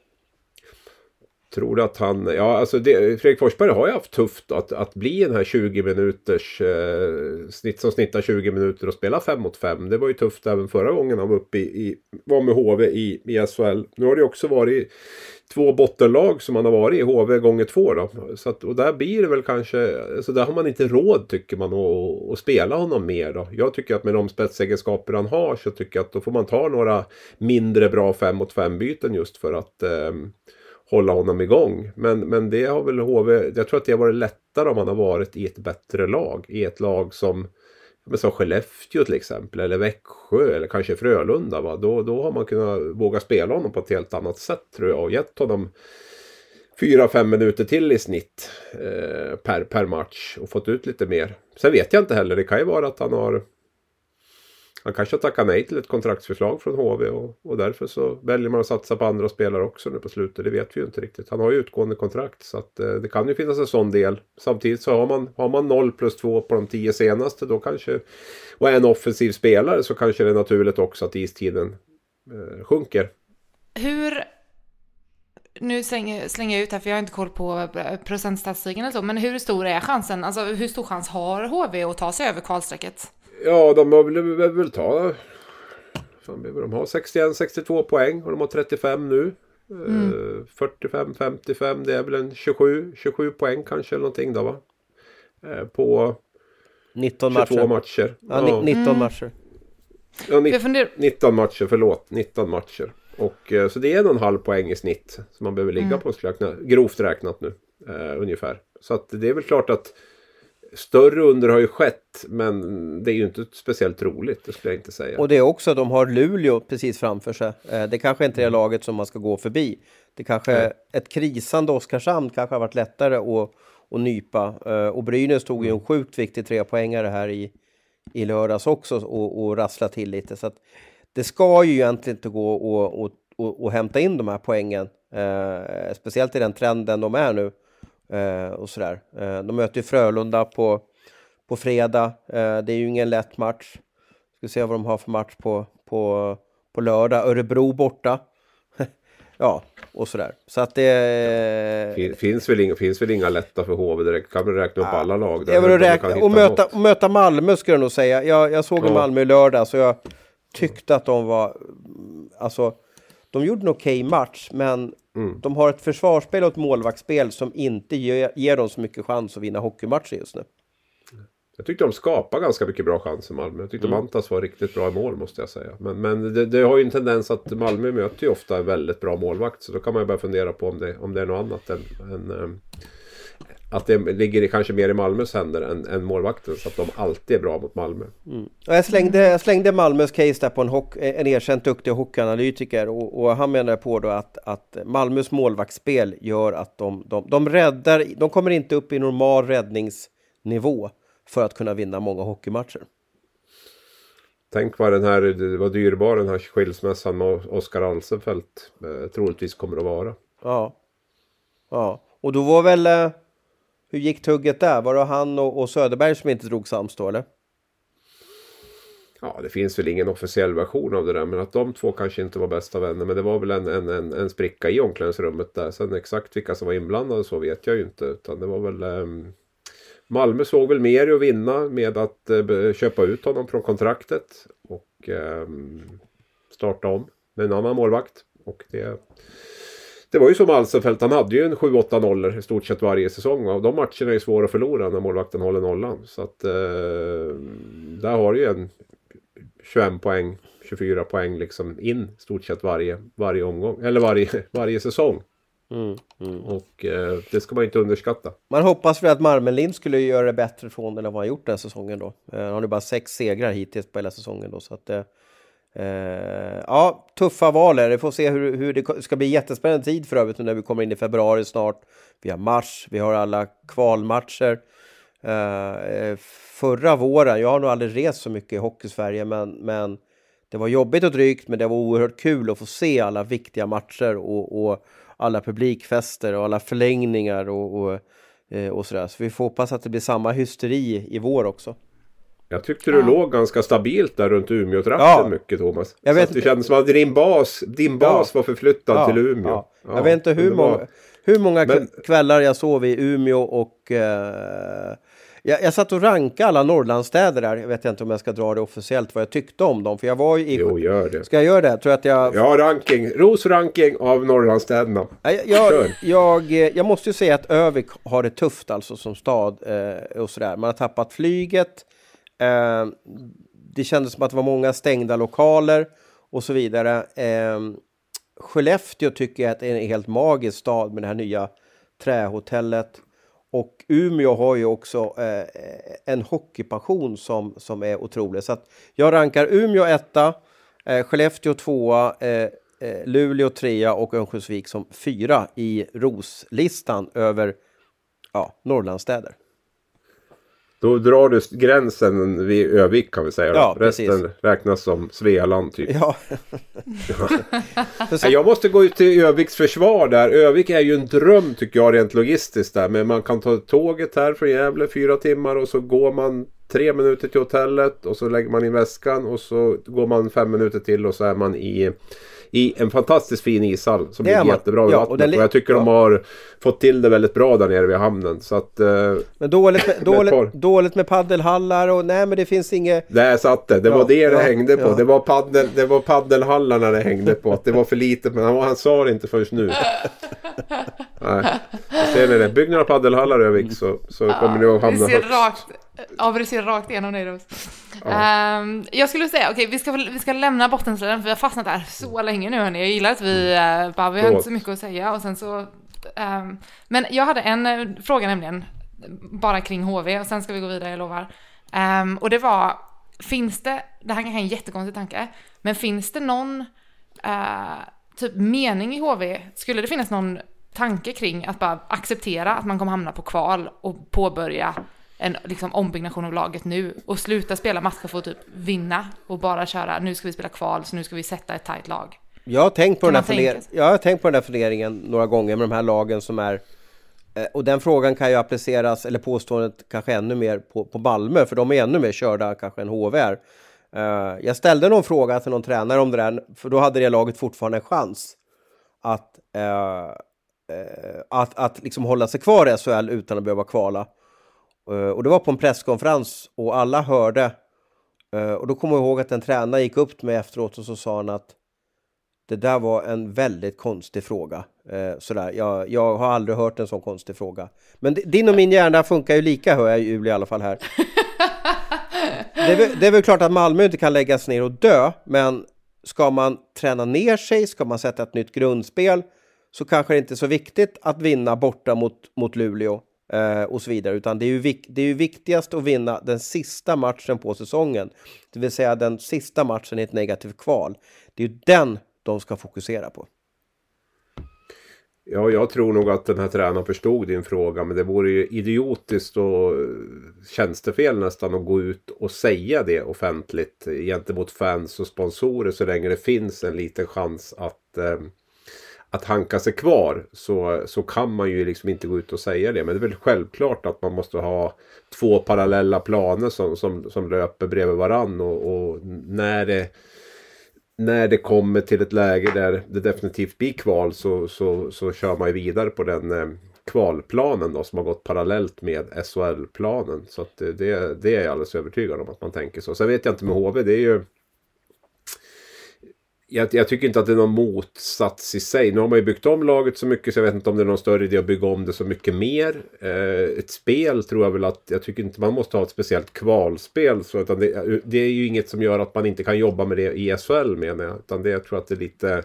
Tror du att han, ja alltså det, Fredrik Forsberg har ju haft tufft att, att bli den här tjugo minuters eh, snitt som snittar tjugo minuter och spela fem mot fem. Det var ju tufft även förra gången han var uppe i, i var med H V i, i S H L. Nu har det också varit två bottenlag som man har varit i H V gånger två då. Så att, och där blir det väl kanske, så där har man inte råd tycker man att, att spela honom mer då. Jag tycker att med de spetsegenskaper han har så tycker jag att då får man ta några mindre bra fem mot fem byten just för att eh, hålla honom igång. Men, men det har väl H V, jag tror att det har varit lättare om man har varit i ett bättre lag. I ett lag som, som Skellefteå till exempel, eller Växjö, eller kanske Frölunda. Va? Då, då har man kunnat våga spela honom på ett helt annat sätt tror jag. Och gett honom fyra fem minuter till i snitt eh, per, per match och fått ut lite mer. Sen vet jag inte heller, det kan ju vara att han har Han kanske tackar nej till ett kontraktsförslag från H V och, och därför så väljer man att satsa på andra spelare också nu på slutet. Det vet vi ju inte riktigt. Han har ju utgående kontrakt så att eh, det kan ju finnas en sån del. Samtidigt så har man, har man noll plus två på de tio senaste då kanske, och är en offensiv spelare så kanske det är naturligt också att istiden eh, sjunker. Hur, nu slänger, slänger jag ut här för jag har inte koll på procentstatistiken eller så, men hur stor är chansen, alltså hur stor chans har H V att ta sig över kvalstrecket? Ja, de har väl, väl ta fan, de har sextioett sextiotvå poäng och de har trettiofem nu. Mm. Uh, fyrtiofem femtiofem, det är väl en tjugosju, tjugosju poäng kanske eller någonting då va? Uh, på nitton tjugotvå matcher. matcher. Ja, ja. nitton mm. matcher. Ja, ni- funder- nitton matcher, förlåt. nitton matcher. Och, uh, så det är en och en halv poäng i snitt som man behöver ligga mm. på, räkna, grovt räknat nu. Uh, ungefär. Så att det är väl klart att större under har ju skett, men det är ju inte speciellt roligt, det skulle jag inte säga. Och det är också, de har Luleå precis framför sig. Det kanske inte är laget som man ska gå förbi. Det kanske är ett krisande Oskarshamn kanske har varit lättare att, att nypa. Och Brynäs tog ju en sjukt viktig trepoängare här i, i lördags också och, och rassla till lite. Så att det ska ju egentligen inte gå och, och, och, och hämta in de här poängen. Eh, speciellt i den trenden de är nu. Eh, och sådär. Eh, de möter ju Frölunda på, på fredag. Eh, det är ju ingen lätt match. Ska se vad de har för match på, på, på lördag. Örebro borta. Ja, och sådär. Så att det... Fin, finns, väl inga, finns väl inga lätta för H V direkt. Kan man räkna upp ja. alla lag? Där jag vill räkna, och, möta, och möta Malmö skulle jag nog säga. Jag, jag såg ja. Malmö i lördag så jag tyckte att de var... Alltså, de gjorde en okej match, men mm. de har ett försvarsspel och ett målvaktsspel som inte ger, ger dem så mycket chans att vinna hockeymatcher just nu. Jag tyckte de skapade ganska mycket bra chanser i Malmö. Jag tyckte mm. Mantas var riktigt bra i mål, måste jag säga. Men, men det, det har ju en tendens att Malmö möter ju ofta en väldigt bra målvakt. Så då kan man ju börja fundera på om det, om det är något annat än... än ähm, att det ligger kanske mer i Malmös händer än, än målvakten. Så att de alltid är bra mot Malmö. Mm. Jag, slängde, jag slängde Malmös case där på en, hock, en erkänt duktig hockeyanalytiker. Och, och han menar på då att, att Malmös målvaktsspel gör att de, de, de räddar... De kommer inte upp i normal räddningsnivå för att kunna vinna många hockeymatcher. Tänk vad den här, det var dyrbar den här skilsmässan med Oskar Alsenfelt eh, troligtvis kommer att vara. Ja. Ja. Och då var väl, eh, hur gick tugget där? Var det han och, och Söderberg som inte drog sams då, eller? Ja, det finns väl ingen officiell version av det där, men att de två kanske inte var bästa vänner, men det var väl en, en, en, en spricka i omklädningsrummet där. Sen exakt vilka som var inblandade så vet jag ju inte, utan det var väl... Eh, Malmö såg väl mer att vinna med att eh, köpa ut honom från kontraktet och eh, starta om med en annan målvakt. Och det, det var ju som Alsenfelt, han hade ju en sju åtta nollor i stort sett varje säsong. Och de matcherna är svåra att förlora när målvakten håller nollan. Så att eh, där har ju en tjugoett poäng, tjugofyra poäng liksom in stort sett varje, varje omgång, eller varje, varje säsong. Mm, mm. Och eh, det ska man inte underskatta. Man hoppas för att Marmelin skulle göra det bättre från än vad han har gjort den säsongen då. Eh, han har ju bara sex segrar hittills på hela säsongen då. Så att, eh, ja, tuffa val är det. Vi får se hur, hur det ska bli jättespännande tid för övrigt när vi kommer in i februari snart. Vi har mars, vi har alla kvalmatcher. Eh, förra våren, jag har nog aldrig rest så mycket i Hockey-Sverige, men, men det var jobbigt och drygt, men det var oerhört kul att få se alla viktiga matcher och, och alla publikfester och alla förlängningar och, och, och sådär. Så vi får hoppas att det blir samma hysteri i vår också. Jag tyckte du ja. låg ganska stabilt där runt Umeå-trakten ja. mycket, Thomas. Jag vet så det kändes som att din bas, din bas ja. var förflyttad ja. till Umeå. Ja. Ja. Jag vet inte hur många, var... hur många Men... kvällar jag sov i Umeå och... Eh... Jag, jag satt och rankade alla Norrlandsstäder där. Jag vet inte om jag ska dra det officiellt vad jag tyckte om dem. För jag var ju i... Jo, gör det. Ska jag göra det? Tror jag att jag... Ja, ranking. Ros ranking av Norrlandsstäderna. Jag, jag, jag, jag måste ju säga att Övik har det tufft alltså som stad eh, och sådär. Man har tappat flyget. Eh, det kändes som att det var många stängda lokaler och så vidare. Eh, Skellefteå tycker jag att det är en helt magisk stad med det här nya trähotellet. Och Umeå har ju också eh, en hockeypassion som, som är otrolig. Så att jag rankar Umeå etta, eh, Skellefteå tvåa, eh, eh, Luleå trea och Örnsköldsvik som fyra i Roslistan över ja, Norrlandsstäder. Då drar du gränsen vid Övik kan vi säga. Ja, resten precis. Räknas som Svealand typ. Ja. ja. Jag måste gå ut till Öviks försvar där. Övik är ju en dröm tycker jag rent logistiskt där. Men man kan ta tåget här från Gävle fyra timmar och så går man tre minuter till hotellet och så lägger man in väskan och så går man fem minuter till och så är man i... i en fantastiskt fin ishall som är jättebra vid ja, vattnet. Och, li- och jag tycker ja. de har fått till det väldigt bra där nere vid hamnen. Så att, eh, men dåligt med, dåligt, dåligt med paddelhallar och nej men det finns inget... Där satt det. Det ja, var det det ja, hängde på. Ja. Det var, paddel, det var paddelhallarna det hängde på. Att det var för litet men han, han sa det inte först nu. Nej. Ser ni det? Bygg några paddelhallar Övik så, så ja, kommer ni att hamna högst. Rakt, ja, vi ser rakt igenom det då. Ja. Um, jag skulle säga, okej, okay, vi, ska, vi ska lämna bottenstriden för vi har fastnat där så länge nu hörni. Jag gillar att vi uh, bara, vi har inte så mycket att säga och sen så um, men jag hade en uh, fråga nämligen bara kring H V och sen ska vi gå vidare, jag lovar. Um, och det var, finns det, det här kanske är en jättekonstig tanke, men finns det någon uh, typ mening i H V? Skulle det finnas någon tanke kring att bara acceptera att man kommer hamna på kval och påbörja en liksom ombyggnation av laget nu och sluta spela matcher för att typ vinna och bara köra, nu ska vi spela kval så nu ska vi sätta ett tajt lag. Jag har tänkt på, den här, Kan man funder- tänka sig? jag har tänkt på den här funderingen några gånger med de här lagen som är eh, och den frågan kan ju appliceras, eller påståendet kanske ännu mer på, på Malmö, för de är ännu mer körda kanske än H V är. Eh, jag ställde någon fråga till någon tränare om det där, för då hade det laget fortfarande en chans att eh, eh, att, att liksom hålla sig kvar i S H L utan att behöva kvala. Uh, och det var på en presskonferens och alla hörde uh, och då kommer jag ihåg att en tränare gick upp till mig efteråt och så sa han att det där var en väldigt konstig fråga. Uh, sådär. Jag, jag har aldrig hört en sån konstig fråga. Men d- din och min hjärna funkar ju lika, hör jag Julie i alla fall här. det, är väl, det är väl klart att Malmö inte kan läggas ner och dö, men ska man träna ner sig, ska man sätta ett nytt grundspel, så kanske det inte är så viktigt att vinna borta mot, mot Luleå. Uh, och så vidare, utan det är, ju vik- det är ju viktigast att vinna den sista matchen på säsongen, det vill säga den sista matchen i ett negativt kval. Det är ju den de ska fokusera på. Ja, jag tror nog att den här tränaren förstod din fråga, men det vore ju idiotiskt och tjänstefel nästan att gå ut och säga det offentligt gentemot fans och sponsorer så länge det finns en liten chans att eh, att hanka sig kvar, så, så kan man ju liksom inte gå ut och säga det. Men det är väl självklart att man måste ha två parallella planer som, som, som löper bredvid varann. Och, och när, det, när det kommer till ett läge där det definitivt blir kval, så, så, så kör man ju vidare på den eh, kvalplanen då, som har gått parallellt med S H L-planen. Så att det, det är jag alldeles övertygad om att man tänker så. Sen vet jag inte med H V, det är ju Jag, jag tycker inte att det är någon motsats i sig. Nu har man ju byggt om laget så mycket så jag vet inte om det är någon större idé att bygga om det så mycket mer. Eh, ett spel tror jag väl att jag tycker inte man måste ha ett speciellt kvalspel. Så, utan det, det är ju inget som gör att man inte kan jobba med det i S H L menar jag. Utan det, jag tror att det är lite...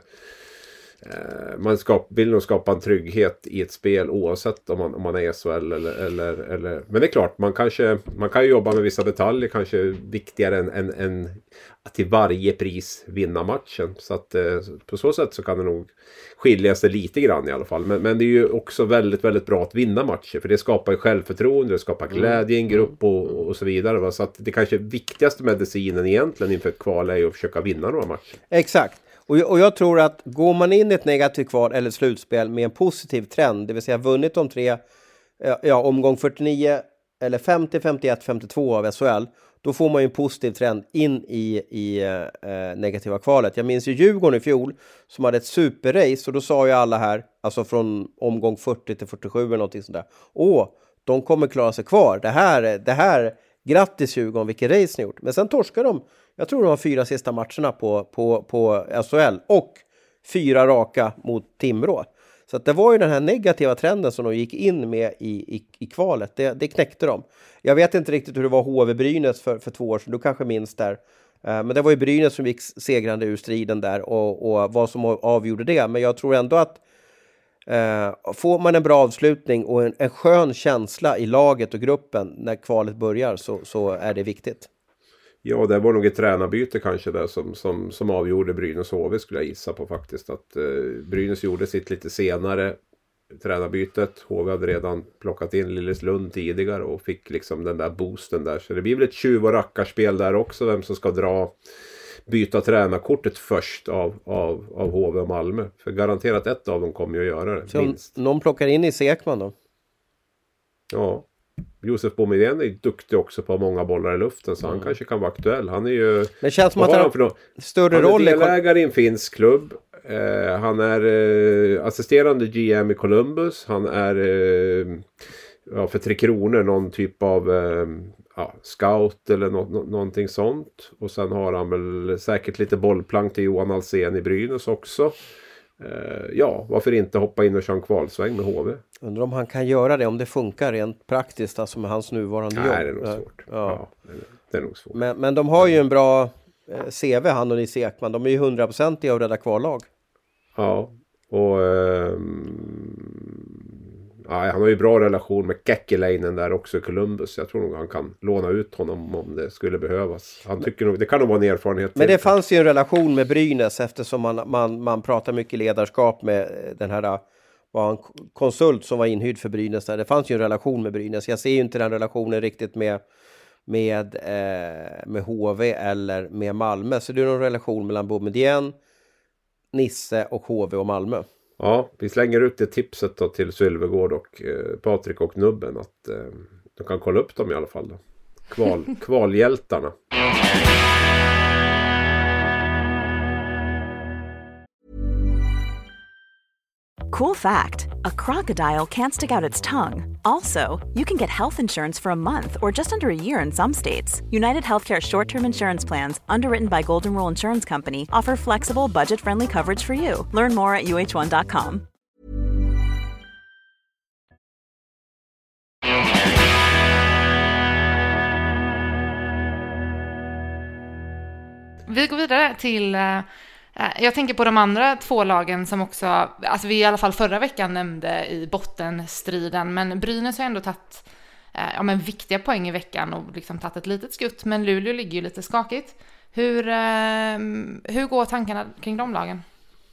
Eh, man skap, vill nog skapa en trygghet i ett spel oavsett om man, om man är S H L eller, eller, eller... Men det är klart, man, kanske, man kan ju jobba med vissa detaljer kanske viktigare än, än, än att till varje pris vinna matchen. Så att eh, på så sätt så kan det nog skilja sig lite grann i alla fall. Men, men det är ju också väldigt, väldigt bra att vinna matcher. För det skapar ju självförtroende, det skapar glädje i en grupp och, och så vidare. Va? Så att det kanske viktigaste medicinen egentligen inför ett kval är ju att försöka vinna några matcher. Exakt. Och jag, och jag tror att går man in i ett negativt kval eller slutspel med en positiv trend, det vill säga vunnit de tre, ja, omgång fyrtionio eller femtio, femtioett, femtiotvå av S H L, då får man ju en positiv trend in i, i eh, negativa kvalet. Jag minns ju Djurgården i fjol som hade ett superrace och då sa ju alla här, alltså från omgång fyrtio till fyrtiosju eller någonting sånt där. Åh, de kommer klara sig kvar. Det här, det här, grattis Djurgården, vilken race ni gjort. Men sen torskar de, jag tror de har fyra sista matcherna på, på, på S H L och fyra raka mot Timrå. Så att det var ju den här negativa trenden som de gick in med i, i, i kvalet. Det, det knäckte de. Jag vet inte riktigt hur det var H V Brynäs för, för två år sedan. Du kanske minns där. Uh, men det var ju Brynäs som gick segrande ur striden där. Och, och vad som avgjorde det. Men jag tror ändå att uh, får man en bra avslutning och en, en skön känsla i laget och gruppen när kvalet börjar så, så är det viktigt. Ja, det var nog ett tränarbyte kanske där som, som, som avgjorde Brynäs H V skulle jag gissa på faktiskt. Att eh, Brynäs gjorde sitt lite senare tränarbytet. H V hade redan plockat in Lilleslund tidigare och fick liksom den där boosten där. Så det blir väl ett tjuv- och rackarspel där också, vem som ska dra byta tränarkortet först av, av, av H V och Malmö. För garanterat ett av dem kommer ju att göra det, så minst. Någon plockar in i Sekman då? Ja. Josef Boumedienne är duktig också på många bollar i luften så mm. han kanske kan vara aktuell. Han är ju... Det känns som att han har större han roll. Han är delägare i en finsk klubb. Eh, han är eh, assisterande G M i Columbus. Han är eh, ja, för Tre Kronor någon typ av eh, ja, scout eller no- no- någonting sånt. Och sen har han väl säkert lite bollplank till Johan Alsen i Brynäs också. Ja, varför inte hoppa in och köra en kvalsväng med H V? Undrar om han kan göra det, om det funkar rent praktiskt, alltså med hans nuvarande jobb. Nej, det är nog svårt. Ja. Ja, det är nog svårt. Men, men de har ju en bra eh, C V, han och Nils Ekman. De är ju hundra procent i att rädda kvallag. Ja, och ähm, ja, han har ju bra relation med Kekkelainen där också i Columbus. Jag tror nog han kan låna ut honom om det skulle behövas. Han tycker nog, det kan nog vara en erfarenhet. Men det fanns ju en relation med Brynäs eftersom man, man, man pratar mycket ledarskap med den här var en konsult som var inhyrd för Brynäs där. Det fanns ju en relation med Brynäs. Jag ser ju inte den relationen riktigt med med, eh, med H V eller med Malmö. Så det är någon relation mellan Boumedienne, Nisse och H V och Malmö. Ja, vi slänger ut det tipset då till Sylvegård och eh, Patrik och Nubben att eh, de kan kolla upp dem i alla fall då. Kval, kvalhjältarna. Cool fact, a crocodile can't stick out its tongue. Also, you can get health insurance for a month or just under a year in some states. United Healthcare short-term insurance plans, underwritten by Golden Rule Insurance Company, offer flexible, budget-friendly coverage for you. Learn more at U H one dot com. Vi går vidare till... Jag tänker på de andra två lagen som också, alltså vi i alla fall förra veckan nämnde i bottenstriden, men Brynäs har ändå tagit ja, men viktiga poäng i veckan och liksom tagit ett litet skutt, men Luleå ligger ju lite skakigt. Hur, hur går tankarna kring de lagen?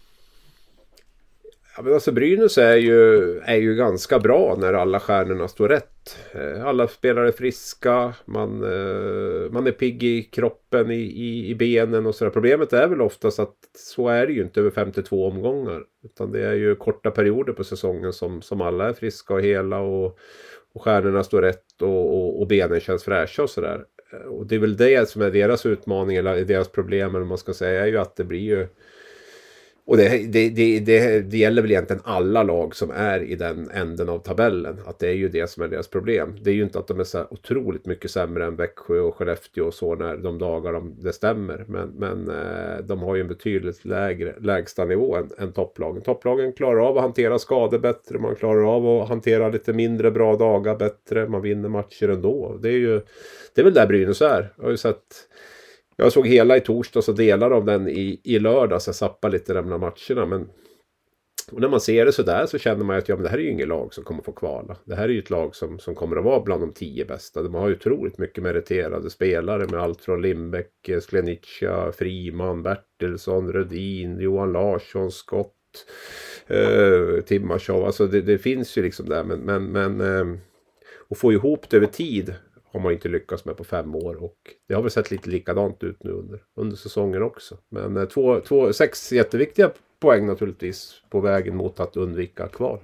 Ja, men alltså Brynäs är ju, är ju ganska bra när alla stjärnorna står rätt. Alla spelare är friska, man, man är pigg i kroppen, i, i, i benen och sådär. Problemet är väl oftast att så är det ju inte över femtiotvå omgångar. Utan det är ju korta perioder på säsongen som, som alla är friska och hela och, och stjärnorna står rätt och, och, och benen känns fräscha och sådär. Och det är väl det som är deras utmaning eller deras problem, eller man ska säga, är ju att det blir ju... Och det, det, det, det, det gäller väl egentligen alla lag som är i den änden av tabellen. Att det är ju det som är deras problem. Det är ju inte att de är så otroligt mycket sämre än Växjö och Skellefteå och så när de dagar de, det stämmer. Men, men eh, de har ju en betydligt lägre, lägsta nivå än, än topplagen. Topplagen klarar av att hantera skador bättre. Man klarar av att hantera lite mindre bra dagar bättre. Man vinner matcher ändå. Det är ju det är väl där Brynäs är. Jag har ju sett... Jag såg hela i torsdags och delar av den i, i lördag, så jag sappar lite de här matcherna. Men och när man ser det så där så känner man att ja, men det här är ju inget lag som kommer få kvala. Det här är ju ett lag som, som kommer att vara bland de tio bästa. De har ju otroligt mycket meriterade spelare med allt från Lindbäck, Sklenicka, Friman, Bertilsson, Rödin, Johan Larsson, Skott, eh, Timashov. Alltså det, det finns ju liksom där. Men, men, men eh, att få ihop det över tid har man inte lyckats med på fem år. Och det har väl sett lite likadant ut nu under, under säsongen också. Men eh, två, två, sex jätteviktiga poäng naturligtvis på vägen mot att undvika kval.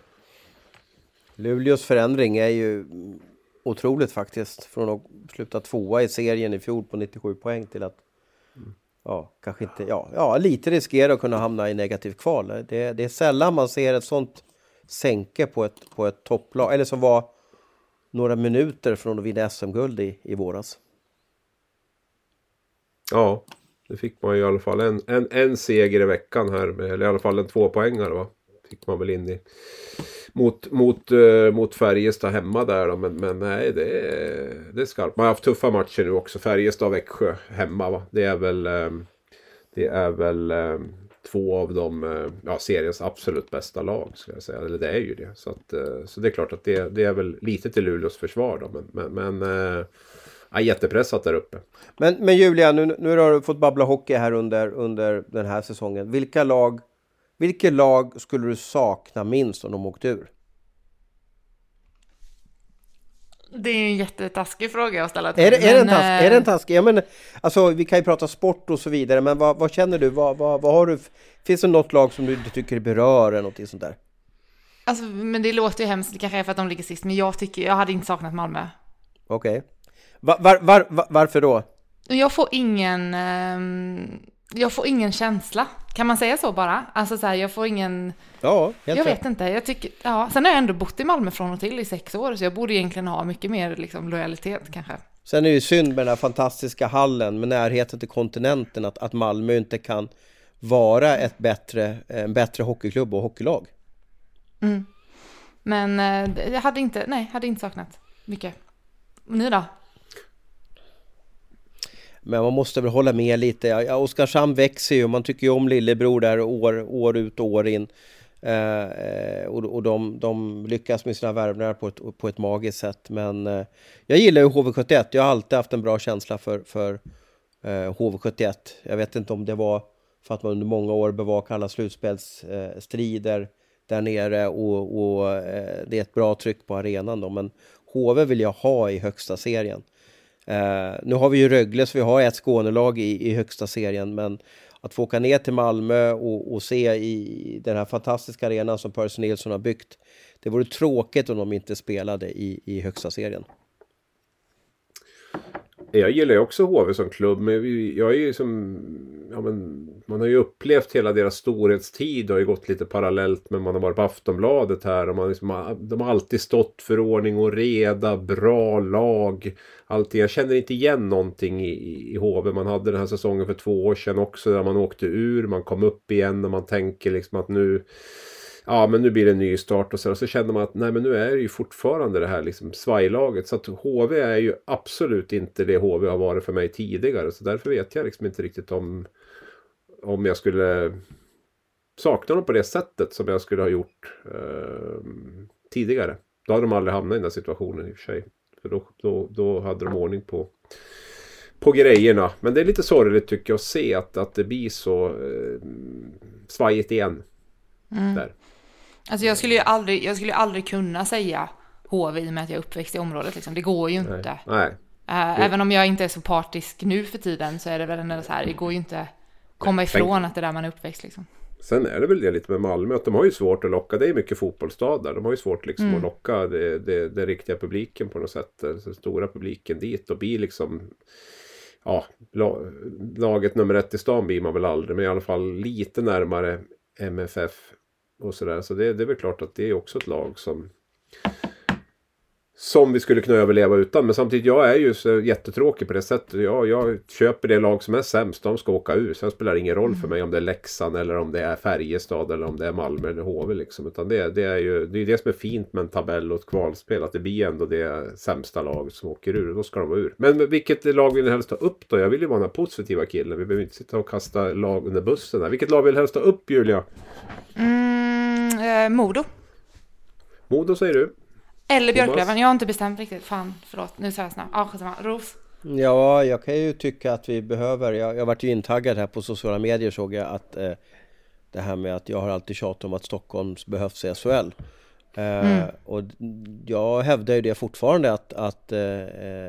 Luleås förändring är ju otroligt faktiskt. Från att sluta tvåa i serien i fjol på nittiosju poäng till att mm. ja, kanske inte, ja, ja, lite riskerar att kunna hamna i negativ kval. Det, det är sällan man ser ett sånt sänke på ett, på ett topplag. Eller som var några minuter från att vinna S M-guld i, i våras. Ja, det fick man i alla fall en, en, en seger i veckan här. Eller i alla fall en tvåpoängare, va? Fick man väl in i mot, mot, uh, mot Färjestad hemma där då. Men, men nej, det är, det är skarpt. Man har haft tuffa matcher nu också. Färjestad och Växjö hemma, va? Det är väl, um, det är väl um, två av de uh, ja, seriens absolut bästa lag, ska jag säga. Eller det är ju det. Så, att, uh, så det är klart att det, det är väl lite till Luleås försvar då. Men, men, men uh, ja, jättepressat där uppe. Men, men Julia, nu, nu har du fått babbla hockey här under, under den här säsongen. Vilka lag, vilka lag skulle du sakna minst om de åkte ur? Det är en jättetaskig fråga att ställa till. Är det, är det en men, taskig? Är det en taskig? Ja, men, alltså, vi kan ju prata sport och så vidare, men vad, vad känner du? Vad, vad, vad har du? Finns det något lag som du, du tycker berör eller något sånt där? Alltså, men det låter ju hemskt, det kanske är för att de ligger sist, men jag tycker, jag hade inte saknat Malmö. Okej. Okay. Var, var, var, var, varför då? Jag får ingen um, jag får ingen känsla. Kan man säga så bara? Alltså så här, jag får ingen Ja, jag rätt. vet inte. Jag tycker ja, sen har jag ändå bott i Malmö från och till i sex år, så jag borde egentligen ha mycket mer liksom lojalitet kanske. Sen är det ju synd med den här fantastiska hallen med närheten till kontinenten att, att Malmö inte kan vara ett bättre en bättre hockeyklubb och hockeylag. Mm. Men eh, jag hade inte nej, hade inte saknat mycket. Och ni då? Men man måste väl hålla med lite. Ja, Oskarshamn växer ju. Man tycker ju om lillebror där år, år ut och år in. Eh, och och de, de lyckas med sina värvningar på ett, på ett magiskt sätt. Men eh, jag gillar ju H V sjuttioett. Jag har alltid haft en bra känsla för, för eh, H V sjuttioett. Jag vet inte om det var för att man under många år bevakade alla slutspelsstrider. Eh, där nere och, och eh, det är ett bra tryck på arenan då, men H V vill jag ha i högsta serien. Eh, nu har vi ju Rögle, så vi har ett Skånelag i, i högsta serien, men att få åka ner till Malmö och, och se i den här fantastiska arenan som Percy Nilsson har byggt, det vore tråkigt om de inte spelade i, i högsta serien. Jag gillar ju också H V som klubb, men jag är ju som, ja, men man har ju upplevt hela deras storhetstid, det har ju gått lite parallellt, men man har varit på Aftonbladet här och man liksom, de har alltid stått för ordning och reda, bra lag, alltid. Jag känner inte igen någonting i, i H V. Man hade den här säsongen för två år sedan också där man åkte ur, man kom upp igen och man tänker liksom att nu ja, men nu blir det en ny start och så, och så känner man att nej, men nu är det ju fortfarande det här liksom svajlaget, så att H V är ju absolut inte det H V har varit för mig tidigare, så därför vet jag liksom inte riktigt om om jag skulle sakna dem på det sättet som jag skulle ha gjort eh, tidigare. Då hade de aldrig hamnat i den här situationen i och för sig, för då, då, då hade de ordning på på grejerna, men det är lite sorgligt tycker jag att se att, att det blir så eh, svajigt igen. Mm. Där. Alltså jag skulle ju aldrig, jag skulle ju aldrig kunna säga H V i och med att jag är uppväxt i området. Liksom. Det går ju inte. Nej. Nej. Äh, även om jag inte är så partisk nu för tiden så är det väl ändå så här, det går ju inte komma ifrån att det där man är uppväxt. Liksom. Sen är det väl det lite med Malmö, att de har ju svårt att locka, det är mycket fotbollsstad där. De har ju svårt liksom mm. att locka det, det, det riktiga publiken på något sätt. Den stora publiken dit och blir liksom, ja, laget nummer ett i stan blir man väl aldrig, men i alla fall lite närmare M F F och sådär. Så det, det är väl klart att det är också ett lag som som vi skulle kunna överleva utan. Men samtidigt, jag är ju så jättetråkig på det sättet. Jag, jag köper det lag som är sämst, de ska åka ur. Sen spelar det ingen roll för mig om det är Leksand eller om det är Färjestad eller om det är Malmö eller H V liksom. Utan det, det är ju det, är det som är fint med en tabell och ett kvalspel, att det blir ändå det sämsta laget som åker ur. Då ska de vara ur. Men vilket lag vill ni helst ta upp då? Jag vill ju vara den här positiva killen. Vi behöver inte sitta och kasta lag under bussen här. Vilket lag vill helst ta upp, Julia? Mm, eh, Modo. Modo säger du? Eller Björklöven, jag har inte bestämt riktigt. Fan, förlåt, nu sa jag snabbt. Ah, Ros. Ja, jag kan ju tycka att vi behöver, jag, jag har varit ju intaggad här på sociala medier, såg jag att eh, det här med att jag har alltid tjatat om att Stockholm behövs i S H L. Eh, mm. Och jag hävdar ju det fortfarande att, att eh,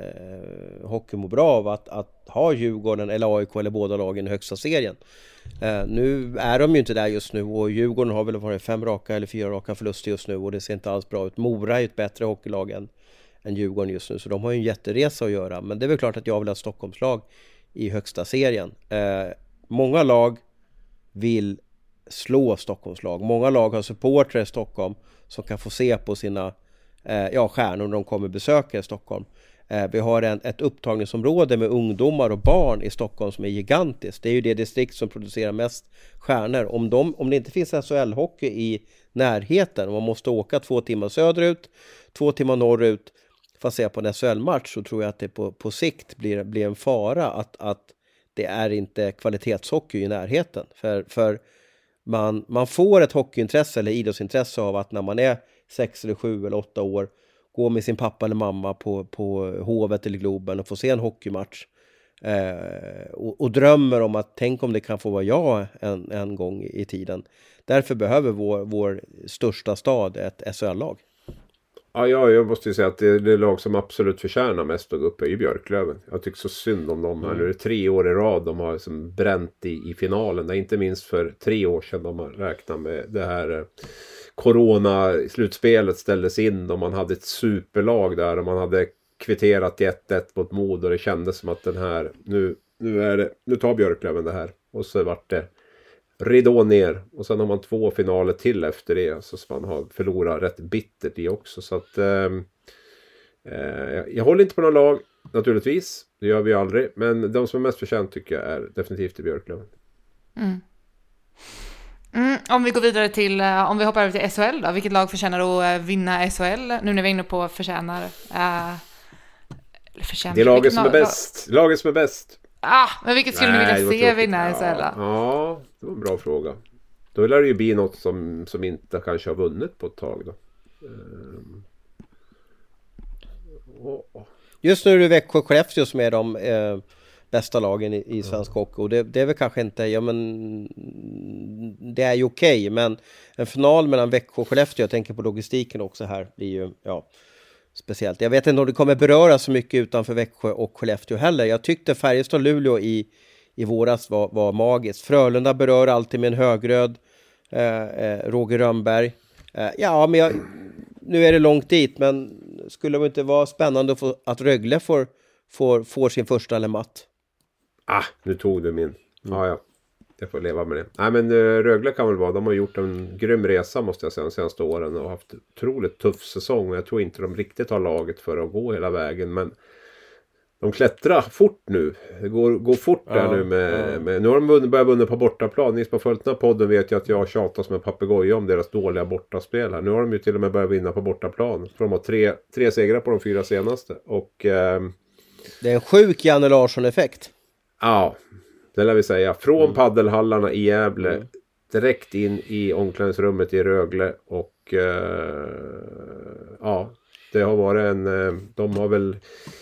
hockey mår bra av att, att ha Djurgården eller A I K eller båda lagen i högsta serien. Uh, nu är de ju inte där just nu, och Djurgården har väl varit fem raka eller fyra raka förluster just nu, och det ser inte alls bra ut. Mora är ett bättre hockeylag än, än Djurgården just nu, så de har ju en jätteresa att göra. Men det är väl klart att jag vill ha Stockholmslag i högsta serien. Uh, många lag vill slå Stockholmslag. Många lag har supportrar i Stockholm som kan få se på sina uh, ja, stjärnor när de kommer besöka Stockholm. Vi har en, ett upptagningsområde med ungdomar och barn i Stockholm som är gigantiskt. Det är ju det distrikt som producerar mest stjärnor. Om, de, om det inte finns S H L-hockey i närheten och man måste åka två timmar söderut, två timmar norrut för att se på en S H L-match, så tror jag att det på, på sikt blir, blir en fara att, att det är inte kvalitetshockey i närheten. För, för man, man får ett hockeyintresse eller idrottsintresse av att när man är sex eller sju eller åtta år gå med sin pappa eller mamma på, på Hovet eller Globen och få se en hockeymatch. Eh, och, och drömmer om att tänk om det kan få vara jag en, en gång i tiden. Därför behöver vår, vår största stad ett S H L-lag. Ja, ja, jag måste ju säga att det, det lag som absolut förtjänar mest att gå upp är ju Björklöven. Jag tycker så synd om dem här. Mm. Nu är det tre år i rad de har liksom bränt i, i finalen. Det är inte minst för tre år sedan de har räknat med det här eh, corona-slutspelet ställdes in och man hade ett superlag där och man hade kvitterat i ett ett mot Modo och det kändes som att den här, nu, nu, är det, nu tar Björklöven det här. Och så vart det ridå ner och sen har man två finaler till efter det, så man har förlorat rätt bittert i också. Så att eh, eh, jag håller inte på någon lag naturligtvis, det gör vi aldrig, men de som är mest förtjänt tycker jag är definitivt i Björklöven. Mm. Mm, om vi går vidare till, om vi hoppar över till S H L då, vilket lag förtjänar att vinna S H L nu när vi är inne på förtjänar? Uh, förtjänar det är laget som är bäst. Laget som är bäst. Ah, men vilket skulle Nej, ni vilja se vinna S H L? Ja, ja, det var en bra fråga. Då lär det ju bli något som, som inte kanske har vunnit på ett tag då. Um, oh. Just nu är det Växjö och Skellefteå som är de bästa lagen i, i svensk hockey, och det, det är väl kanske inte, ja men det det är ju okej, okay, men en final mellan Växjö och Skellefteå, jag tänker på logistiken också här, blir ju, ja, speciellt. Jag vet inte om det kommer beröra så mycket utanför Växjö och Skellefteå heller. Jag tyckte Färjestad-Luleå i, i våras var, var magiskt. Frölunda berör alltid med en högröd, eh, eh, Roger Rönnberg. Eh, ja, men jag, nu är det långt dit, men skulle det inte vara spännande att, få, att Rögle får, får, får sin första Lematt? Ah, nu tog du min. Mm. Ja, ja. Jag får leva med det. Nej, men uh, Rögle kan väl vara. De har gjort en grym resa, måste jag säga, de senaste åren. Och haft en otroligt tuff säsong. Och jag tror inte de riktigt har laget för att gå hela vägen. Men de klättrar fort nu. Det går, går fort där ja, nu. Med, ja. med, nu har de börjat vinna på bortaplan. Ni som har följt den här podden vet ju att jag tjatar som en papegoja om deras dåliga bortaspel här. Nu har de ju till och med börjat vinna på bortaplan. För de har tre, tre segrar på de fyra senaste. Och... Uh, det är en sjuk Janne Larsson-effekt. Ja, det lär vi säga. Från mm. paddelhallarna i Gävle mm. direkt in i omklädningsrummet i Rögle. Och uh, ja, det har varit en... Uh, de har väl...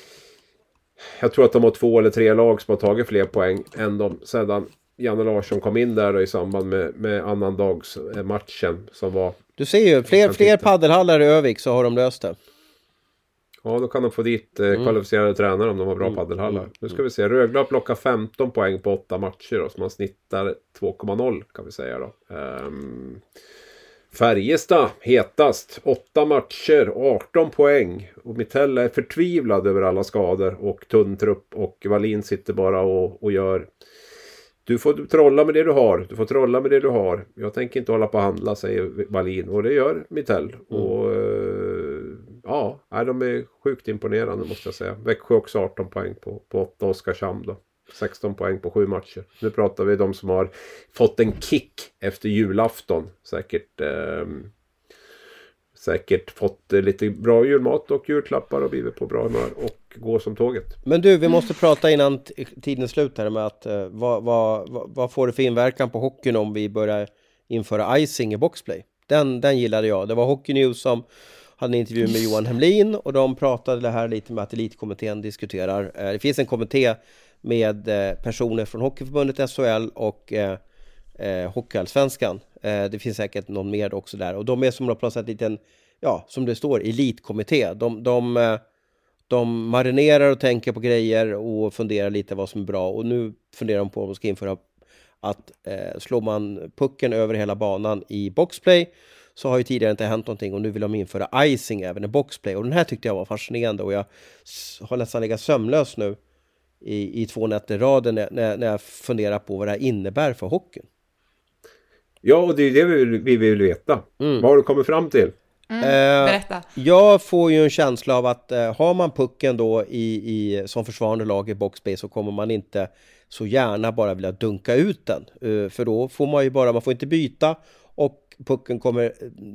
Jag tror att de har två eller tre lag som har tagit fler poäng än de sedan Janne Larsson kom in där i samband med, med annandagsmatchen som var... Du ser ju, fler, fler paddelhallar i Övik så har de löst det. Ja, då kan de få dit eh, kvalificerade mm. tränare om de har bra mm. paddelhallar. Mm. Nu ska vi se, Rögle har plockat femton poäng på åtta matcher då, så man snittar två komma noll kan vi säga då. Um, Färjestad, hetast, åtta matcher, arton poäng. Och Mitell är förtvivlad över alla skador och tunn trupp. Och Wallin sitter bara och, och gör... Du får trolla med det du har. Du får trolla med det du har. Jag tänker inte hålla på att handla, säger Wallin. Och det gör Mitell. Mm. Och ja, de är sjukt imponerande måste jag säga. Växjö också arton poäng på, på åtta, Oskarshamn då. sexton poäng på sju matcher. Nu pratar vi om de som har fått en kick efter julafton. Säkert eh, säkert fått lite bra julmat och julklappar och blivit på bra humör och gå som tåget. Men du, vi måste prata innan t- tiden slutar här med att eh, vad, vad, vad, vad får det för inverkan på hockeyn om vi börjar införa icing i boxplay? Den, den gillade jag. Det var Hockey News som hade en intervju med Johan Hemlin och de pratade det här lite med att Elitkommittén diskuterar. Eh, det finns en kommitté med eh, personer från Hockeyförbundet S H L och eh, eh, Hockeyallsvenskan. Eh, det finns säkert någon mer också där. Och de är som har plötsligt en liten, ja, som det står, elitkommitté. De, de, eh, de marinerar och tänker på grejer och funderar lite vad som är bra. Och nu funderar de på om de ska införa att eh, slår man pucken över hela banan i boxplay så har ju tidigare inte hänt någonting och nu vill de införa icing även i boxplay. Och den här tyckte jag var fascinerande och jag har nästan legat sömnlös nu i, i två nätter i raden när, när jag funderar på vad det här innebär för hockeyn. Ja, och det är det vi vill, vi vill veta. Mm. Vad har du kommit fram till? Mm, berätta. Eh, jag får ju en känsla av att eh, har man pucken då i, i, som försvarande lag i boxplay så kommer man inte så gärna bara vilja dunka ut den. Uh, för då får man ju bara, man får inte byta och pucken kommer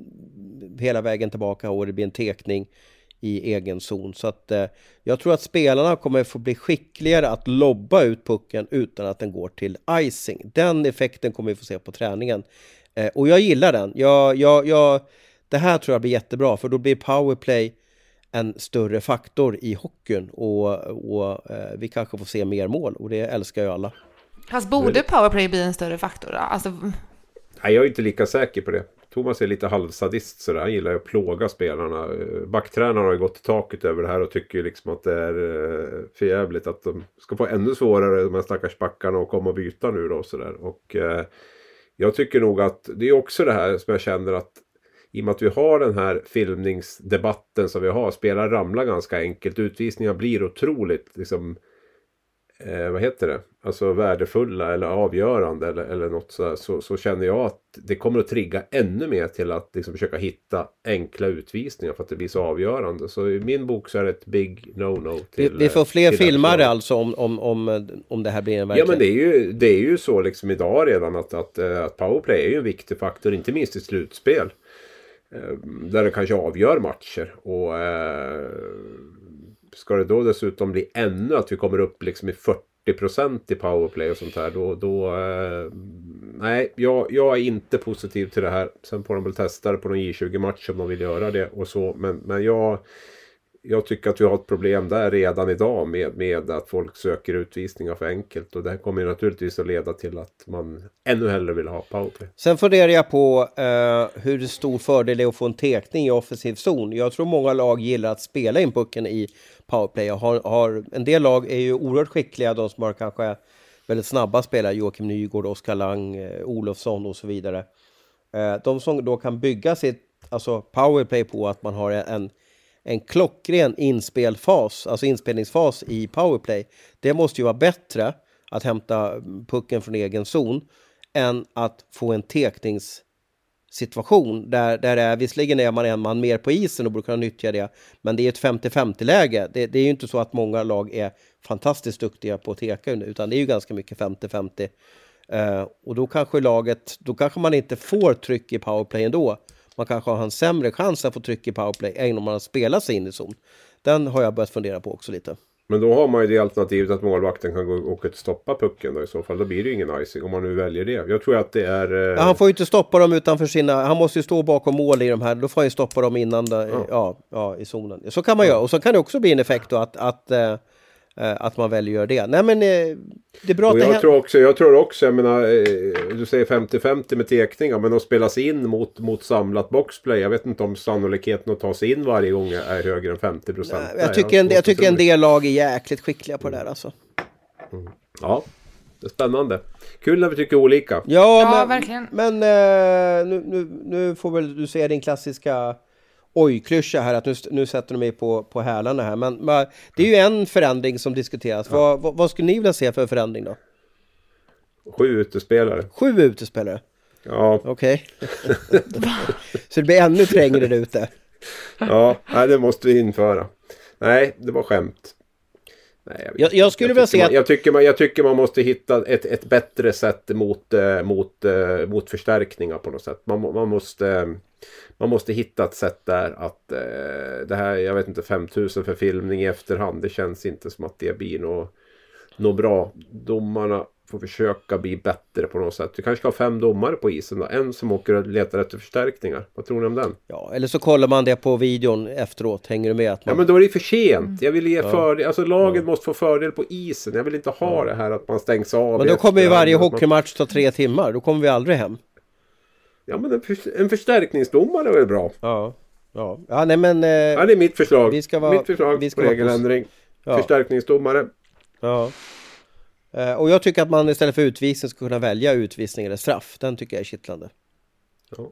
hela vägen tillbaka och det blir en tekning i egen zon. Så att eh, jag tror att spelarna kommer få bli skickligare att lobba ut pucken utan att den går till icing. Den effekten kommer vi få se på träningen. Eh, och jag gillar den. Jag, jag, jag, det här tror jag blir jättebra för då blir powerplay en större faktor i hockeyn och, och eh, vi kanske får se mer mål och det älskar ju alla. Fast borde powerplay bli en större faktor då? Alltså... Nej, jag är inte lika säker på det. Thomas är lite halvsadist så där. Han gillar att plåga spelarna. Backtränarna har ju gått taket över det här och tycker liksom att det är förjävligt att de ska få ännu svårare de här stackars backarna och komma och byta nu då och så där. Och eh, jag tycker nog att det är också det här som jag känner att i och med att vi har den här filmningsdebatten som vi har, spelare ramlar ganska enkelt, utvisningar blir otroligt liksom, eh, vad heter det? Alltså värdefulla eller avgörande eller, eller något så, så så känner jag att det kommer att trigga ännu mer till att liksom försöka hitta enkla utvisningar för att det blir så avgörande. Så i min bok så är det ett big no-no till... Vi, vi får fler filmare alltså om, om, om, om det här blir en verklighet. Ja, men det är ju, det är ju så liksom idag redan att, att, att powerplay är ju en viktig faktor, inte minst i slutspel. Där det kanske avgör matcher och eh, ska det då dessutom bli ännu att vi kommer upp liksom i fyrtio procent i powerplay och sånt här då, då eh, nej, jag, jag är inte positiv till det här. Sen får de väl testa det på någon J tjugo-match om de vill göra det och så, men, men jag jag tycker att vi har ett problem där redan idag med, med att folk söker utvisningar för enkelt. Och det här kommer naturligtvis att leda till att man ännu hellre vill ha powerplay. Sen funderar jag på eh, hur stor fördel det är att få en tekning i offensiv zon. Jag tror många lag gillar att spela in pucken i powerplay. Och har, har, en del lag är ju oerhört skickliga, de som har kanske väldigt snabba spelare, Joakim Nygård, Oskar Lang, eh, Olofsson och så vidare. Eh, de som då kan bygga sitt alltså powerplay på att man har en en klockren inspelfas, alltså inspelningsfas i powerplay, det måste ju vara bättre att hämta pucken från egen zon än att få en tekningssituation där, där det är, visserligen är man en man mer på isen och borde kunna nyttja det, men det är ett femtio femtio läge. Det, det är ju inte så att många lag är fantastiskt duktiga på att teka, utan det är ju ganska mycket femtio femtio. Uh, och då kanske laget, då kanske man inte får tryck i powerplay ändå. Man kanske har en sämre chans att få tryck i powerplay än om man spelar sig in i zon. Den har jag börjat fundera på också lite. Men då har man ju det alternativet att målvakten kan gå och stoppa pucken då, i så fall. Då blir det ju ingen icing om man nu väljer det. Jag tror att det är... Eh... Ja, han får ju inte stoppa dem utanför sina... Han måste ju stå bakom mål i de här. Då får han ju stoppa dem innan da, ja. Ja, ja, i zonen. Så kan man ja. göra. Och så kan det också bli en effekt då att... att eh, att man väljer att göra det. Nej, men det är bra och att jag det tror också, jag tror också, jag menar, du säger femtio femtio med tekningar, men att spelas in mot, mot samlat boxplay, jag vet inte om sannolikheten att ta sig in varje gång är högre än femtio procent. Nej, jag tycker, en, jag tycker en del lag är jäkligt skickliga på det där alltså. Mm. Ja, det är spännande. Kul när vi tycker olika. Ja, ja men, verkligen. Men eh, nu, nu, nu får väl du säga din klassiska oj-klyscha här, att nu, nu sätter de mig på, på hälarna här. Men, men det är ju en förändring som diskuteras. Ja. Vad, vad, vad skulle ni vilja se för förändring då? Sju utespelare. Sju utespelare? Ja. Okej. Okay. Så det blir ännu trängre där ute. Ja, nej, det måste vi införa. Nej, det var skämt. Nej, jag, jag, jag skulle jag vilja se man, att... jag, tycker man, jag tycker man måste hitta ett, ett bättre sätt mot, eh, mot, eh, mot förstärkningar på något sätt. Man, man måste... Eh, Man måste hitta ett sätt där att eh, det här, jag vet inte, fem tusen för filmning i efterhand, det känns inte som att det blir något, något bra. Domarna får försöka bli bättre på något sätt. Du kanske ska ha fem domare på isen då. En som åker och letar efter förstärkningar. Vad tror ni om den? Ja, eller så kollar man det på videon efteråt. Hänger du med? Att man... Ja, men då är det för sent. Jag vill ge ja. fördel. Alltså laget ja. måste få fördel på isen. Jag vill inte ha ja. det här att man stängs av. Men då kommer ju varje hockeymatch ta tre timmar. Då kommer vi aldrig hem. Ja, men en, för, en förstärkningsdomare är väl bra. Ja, ja. Ja, nej men... Eh, ja, det är mitt förslag. Vi ska vara, mitt förslag vi ska på regeländring. Ja. Förstärkningsdomare. Ja. Eh, och jag tycker att man istället för utvisning ska kunna välja utvisning eller straff. Den tycker jag är kittlande. Ja.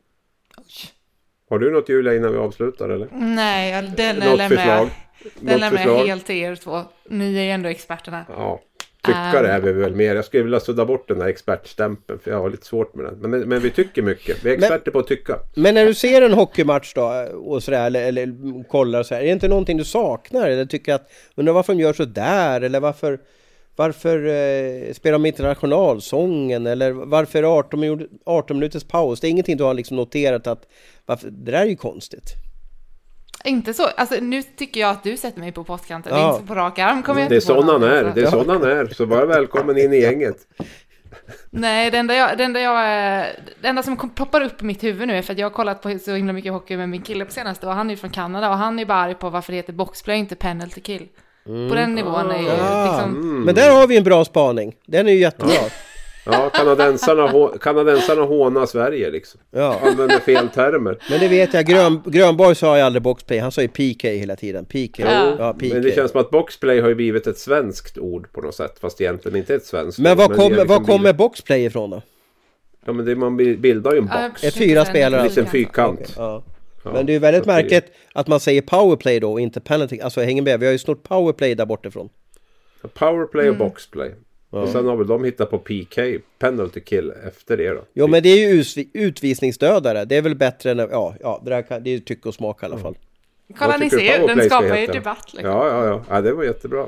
Har du något, Julia, innan vi avslutar, eller? Nej, den något lämnar förslag? jag, den lämnar jag helt till er två. Ni är ändå experterna. Ja. Tyckare um, är vi väl mer. Jag skulle vilja sudda bort den här expertstämpeln, för jag har lite svårt med den. Men, men vi tycker mycket. Vi är experter men, på att tycka. Men när du ser en hockeymatch då och sådär, eller, eller kollar så här, är det inte någonting du saknar? Eller tycker att, undrar varför de gör så där? Eller varför, varför eh, spelar de internationalsången? Eller varför är det arton minuters paus? Det är ingenting du har liksom noterat att, varför, det där är ju konstigt. Inte så, alltså nu tycker jag att du sätter mig på postkanten. Ja. Inte på rak arm kommer jag det är inte sån han är, det är sån han är. Så bara välkommen in i gänget. Nej, det enda, jag, det, enda jag, det enda som poppar upp i mitt huvud nu är för att jag har kollat på så himla mycket hockey med min kille på senaste, och han är ju från Kanada och han är bara arg på varför det heter boxplay, inte penalty kill. Mm. På den nivån är ju ah. liksom... Mm. Men där har vi en bra spaning. Den är ju jättebra. Ja. Ja, kanadensarna, kanadensarna hånar Sverige liksom. Ja. Använder fel termer. Men det vet jag, Grön, Grönborg sa ju aldrig boxplay. Han sa ju P K hela tiden. P K. Ja. Ja, P K. Men det känns som att boxplay har ju blivit ett svenskt ord på något sätt. Fast egentligen inte ett svenskt men ord. Vad men kommer liksom vad kommer blivit... boxplay ifrån då? Ja, men det, man bildar ju en box. Är fyra spelare. En liten fyrkant. Okay. Ja. Ja. Men det är väldigt märkligt att man säger powerplay då och inte penalty. Alltså hänger med, vi har ju snart powerplay där bortifrån. Powerplay och mm. boxplay. Ja. Och sen har väl de hittat på P K, penalty kill, efter det då. Jo, men det är ju utvisningsdödare. Det är väl bättre än, ja, ja det, kan, det är ju tycke och smak i alla fall. Mm. Kolla, ni ser, den skapar ju debatt. Liksom. Ja, ja, ja, ja. Det var jättebra.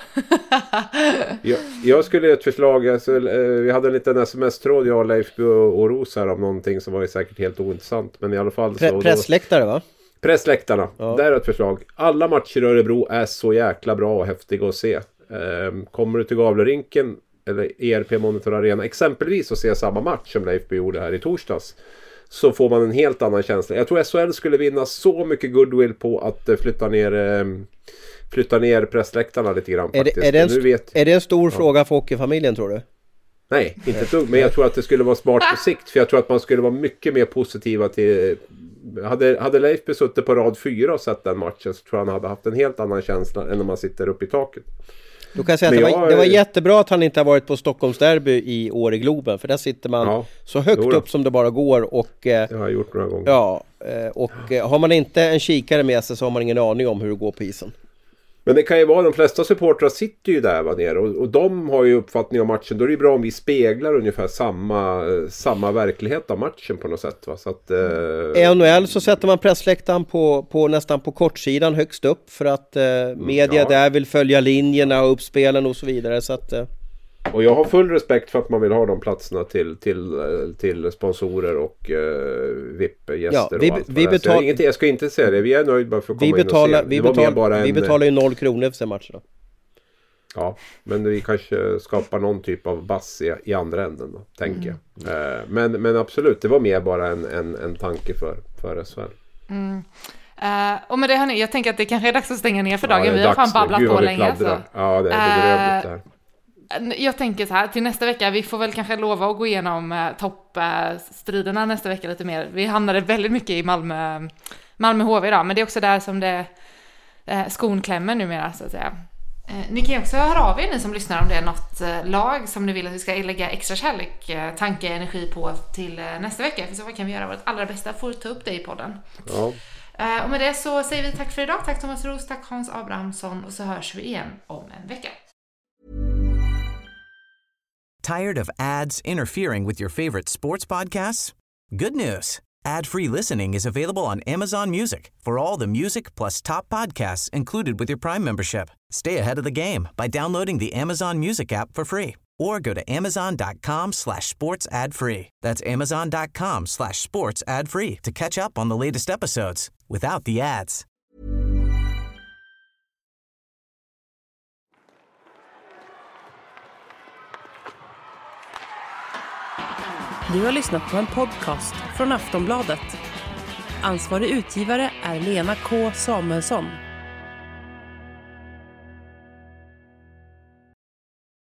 jag, jag skulle ge ett förslag. Alltså, eh, vi hade en liten sms-tråd, jag, Leif och, och Ros här, om någonting som var ju säkert helt ointressant. Men i alla fall så... Pre- pressläktare, va? Pressläktarna, ja. Där är ett förslag. Alla matcher i Örebro är så jäkla bra och häftiga att se. Um, kommer du till Gavlerinken eller E R P Monitor Arena exempelvis och se samma match som Leif gjorde här i torsdags, så får man en helt annan känsla. Jag tror S H L skulle vinna så mycket goodwill på att uh, flytta ner uh, flytta ner pressläktarna lite grann. Är det, är det, en, st- vet, är det en stor ja. fråga för hockeyfamiljen, tror du? Nej, inte ett dugg, men jag tror att det skulle vara smart på sikt. För jag tror att man skulle vara mycket mer positiva till... Hade, hade Leif besuttit på rad fyra och sett den matchen, så tror jag han hade haft en helt annan känsla än när man sitter uppe i taket. Då kan jag säga att det, jag, var, det var jättebra att han inte har varit på Stockholms derby i år i Globen. För där sitter man ja, så högt upp som det bara går. Och, det har jag gjort några gånger. Ja, och har man inte en kikare med sig så har man ingen aning om hur det går på isen. Men det kan ju vara, de flesta supportrar sitter ju där va, nere och, och de har ju uppfattning om matchen. Då är det bra om vi speglar ungefär samma, samma verklighet av matchen på något sätt. Va? Så att, eh... I N H L så sätter man pressläktaren på, på nästan på kortsidan högst upp för att eh, media ja. där vill följa linjerna och uppspelen och så vidare. Så att, eh... Och jag har full respekt för att man vill ha de platserna till, till, till sponsorer och uh, V I P-gäster ja, vi, och allt. Vi betal... jag, inget, jag ska inte säga det, vi är nöjda bara för att komma vi betalar, in och se. Vi, betal, bara vi en... betalar ju noll kronor för matchen då. Ja, men vi kanske skapar någon typ av bass i, i andra änden då, tänker mm. jag. Uh, men, men absolut, det var mer bara en, en, en tanke för, för S H L. Mm. Uh, och med det hörni, jag tänker att det kanske är dags att stänga ner för dagen. Ja, vi har fan babblat på länge. Alltså. Ja, det är bedrövligt det här. Jag tänker så här, till nästa vecka, vi får väl kanske lova att gå igenom eh, toppstriderna eh, nästa vecka lite mer. Vi hamnade väldigt mycket i Malmö, Malmö H V idag, men det är också där som det eh, skon klämmer numera så att säga. Eh, ni kan också höra av er, ni som lyssnar, om det är något eh, lag som ni vill att vi ska lägga extra kärlek, eh, tanke, energi på till eh, nästa vecka. För så kan vi göra vårt allra bästa för att ta upp det i podden. Ja. Eh, och med det så säger vi tack för idag. Tack Thomas Roos, tack Hans Abrahamsson, och så hörs vi igen om en vecka. Tired of ads interfering with your favorite sports podcasts? Good news. Ad-free listening is available on Amazon Music for all the music plus top podcasts included with your Prime membership. Stay ahead of the game by downloading the Amazon Music app for free or go to amazon.com slash sports ad free. That's amazon.com slash sports ad free to catch up on the latest episodes without the ads. Du har lyssnat på en podcast från Aftonbladet. Ansvarig utgivare är Lena K. Samuelsson.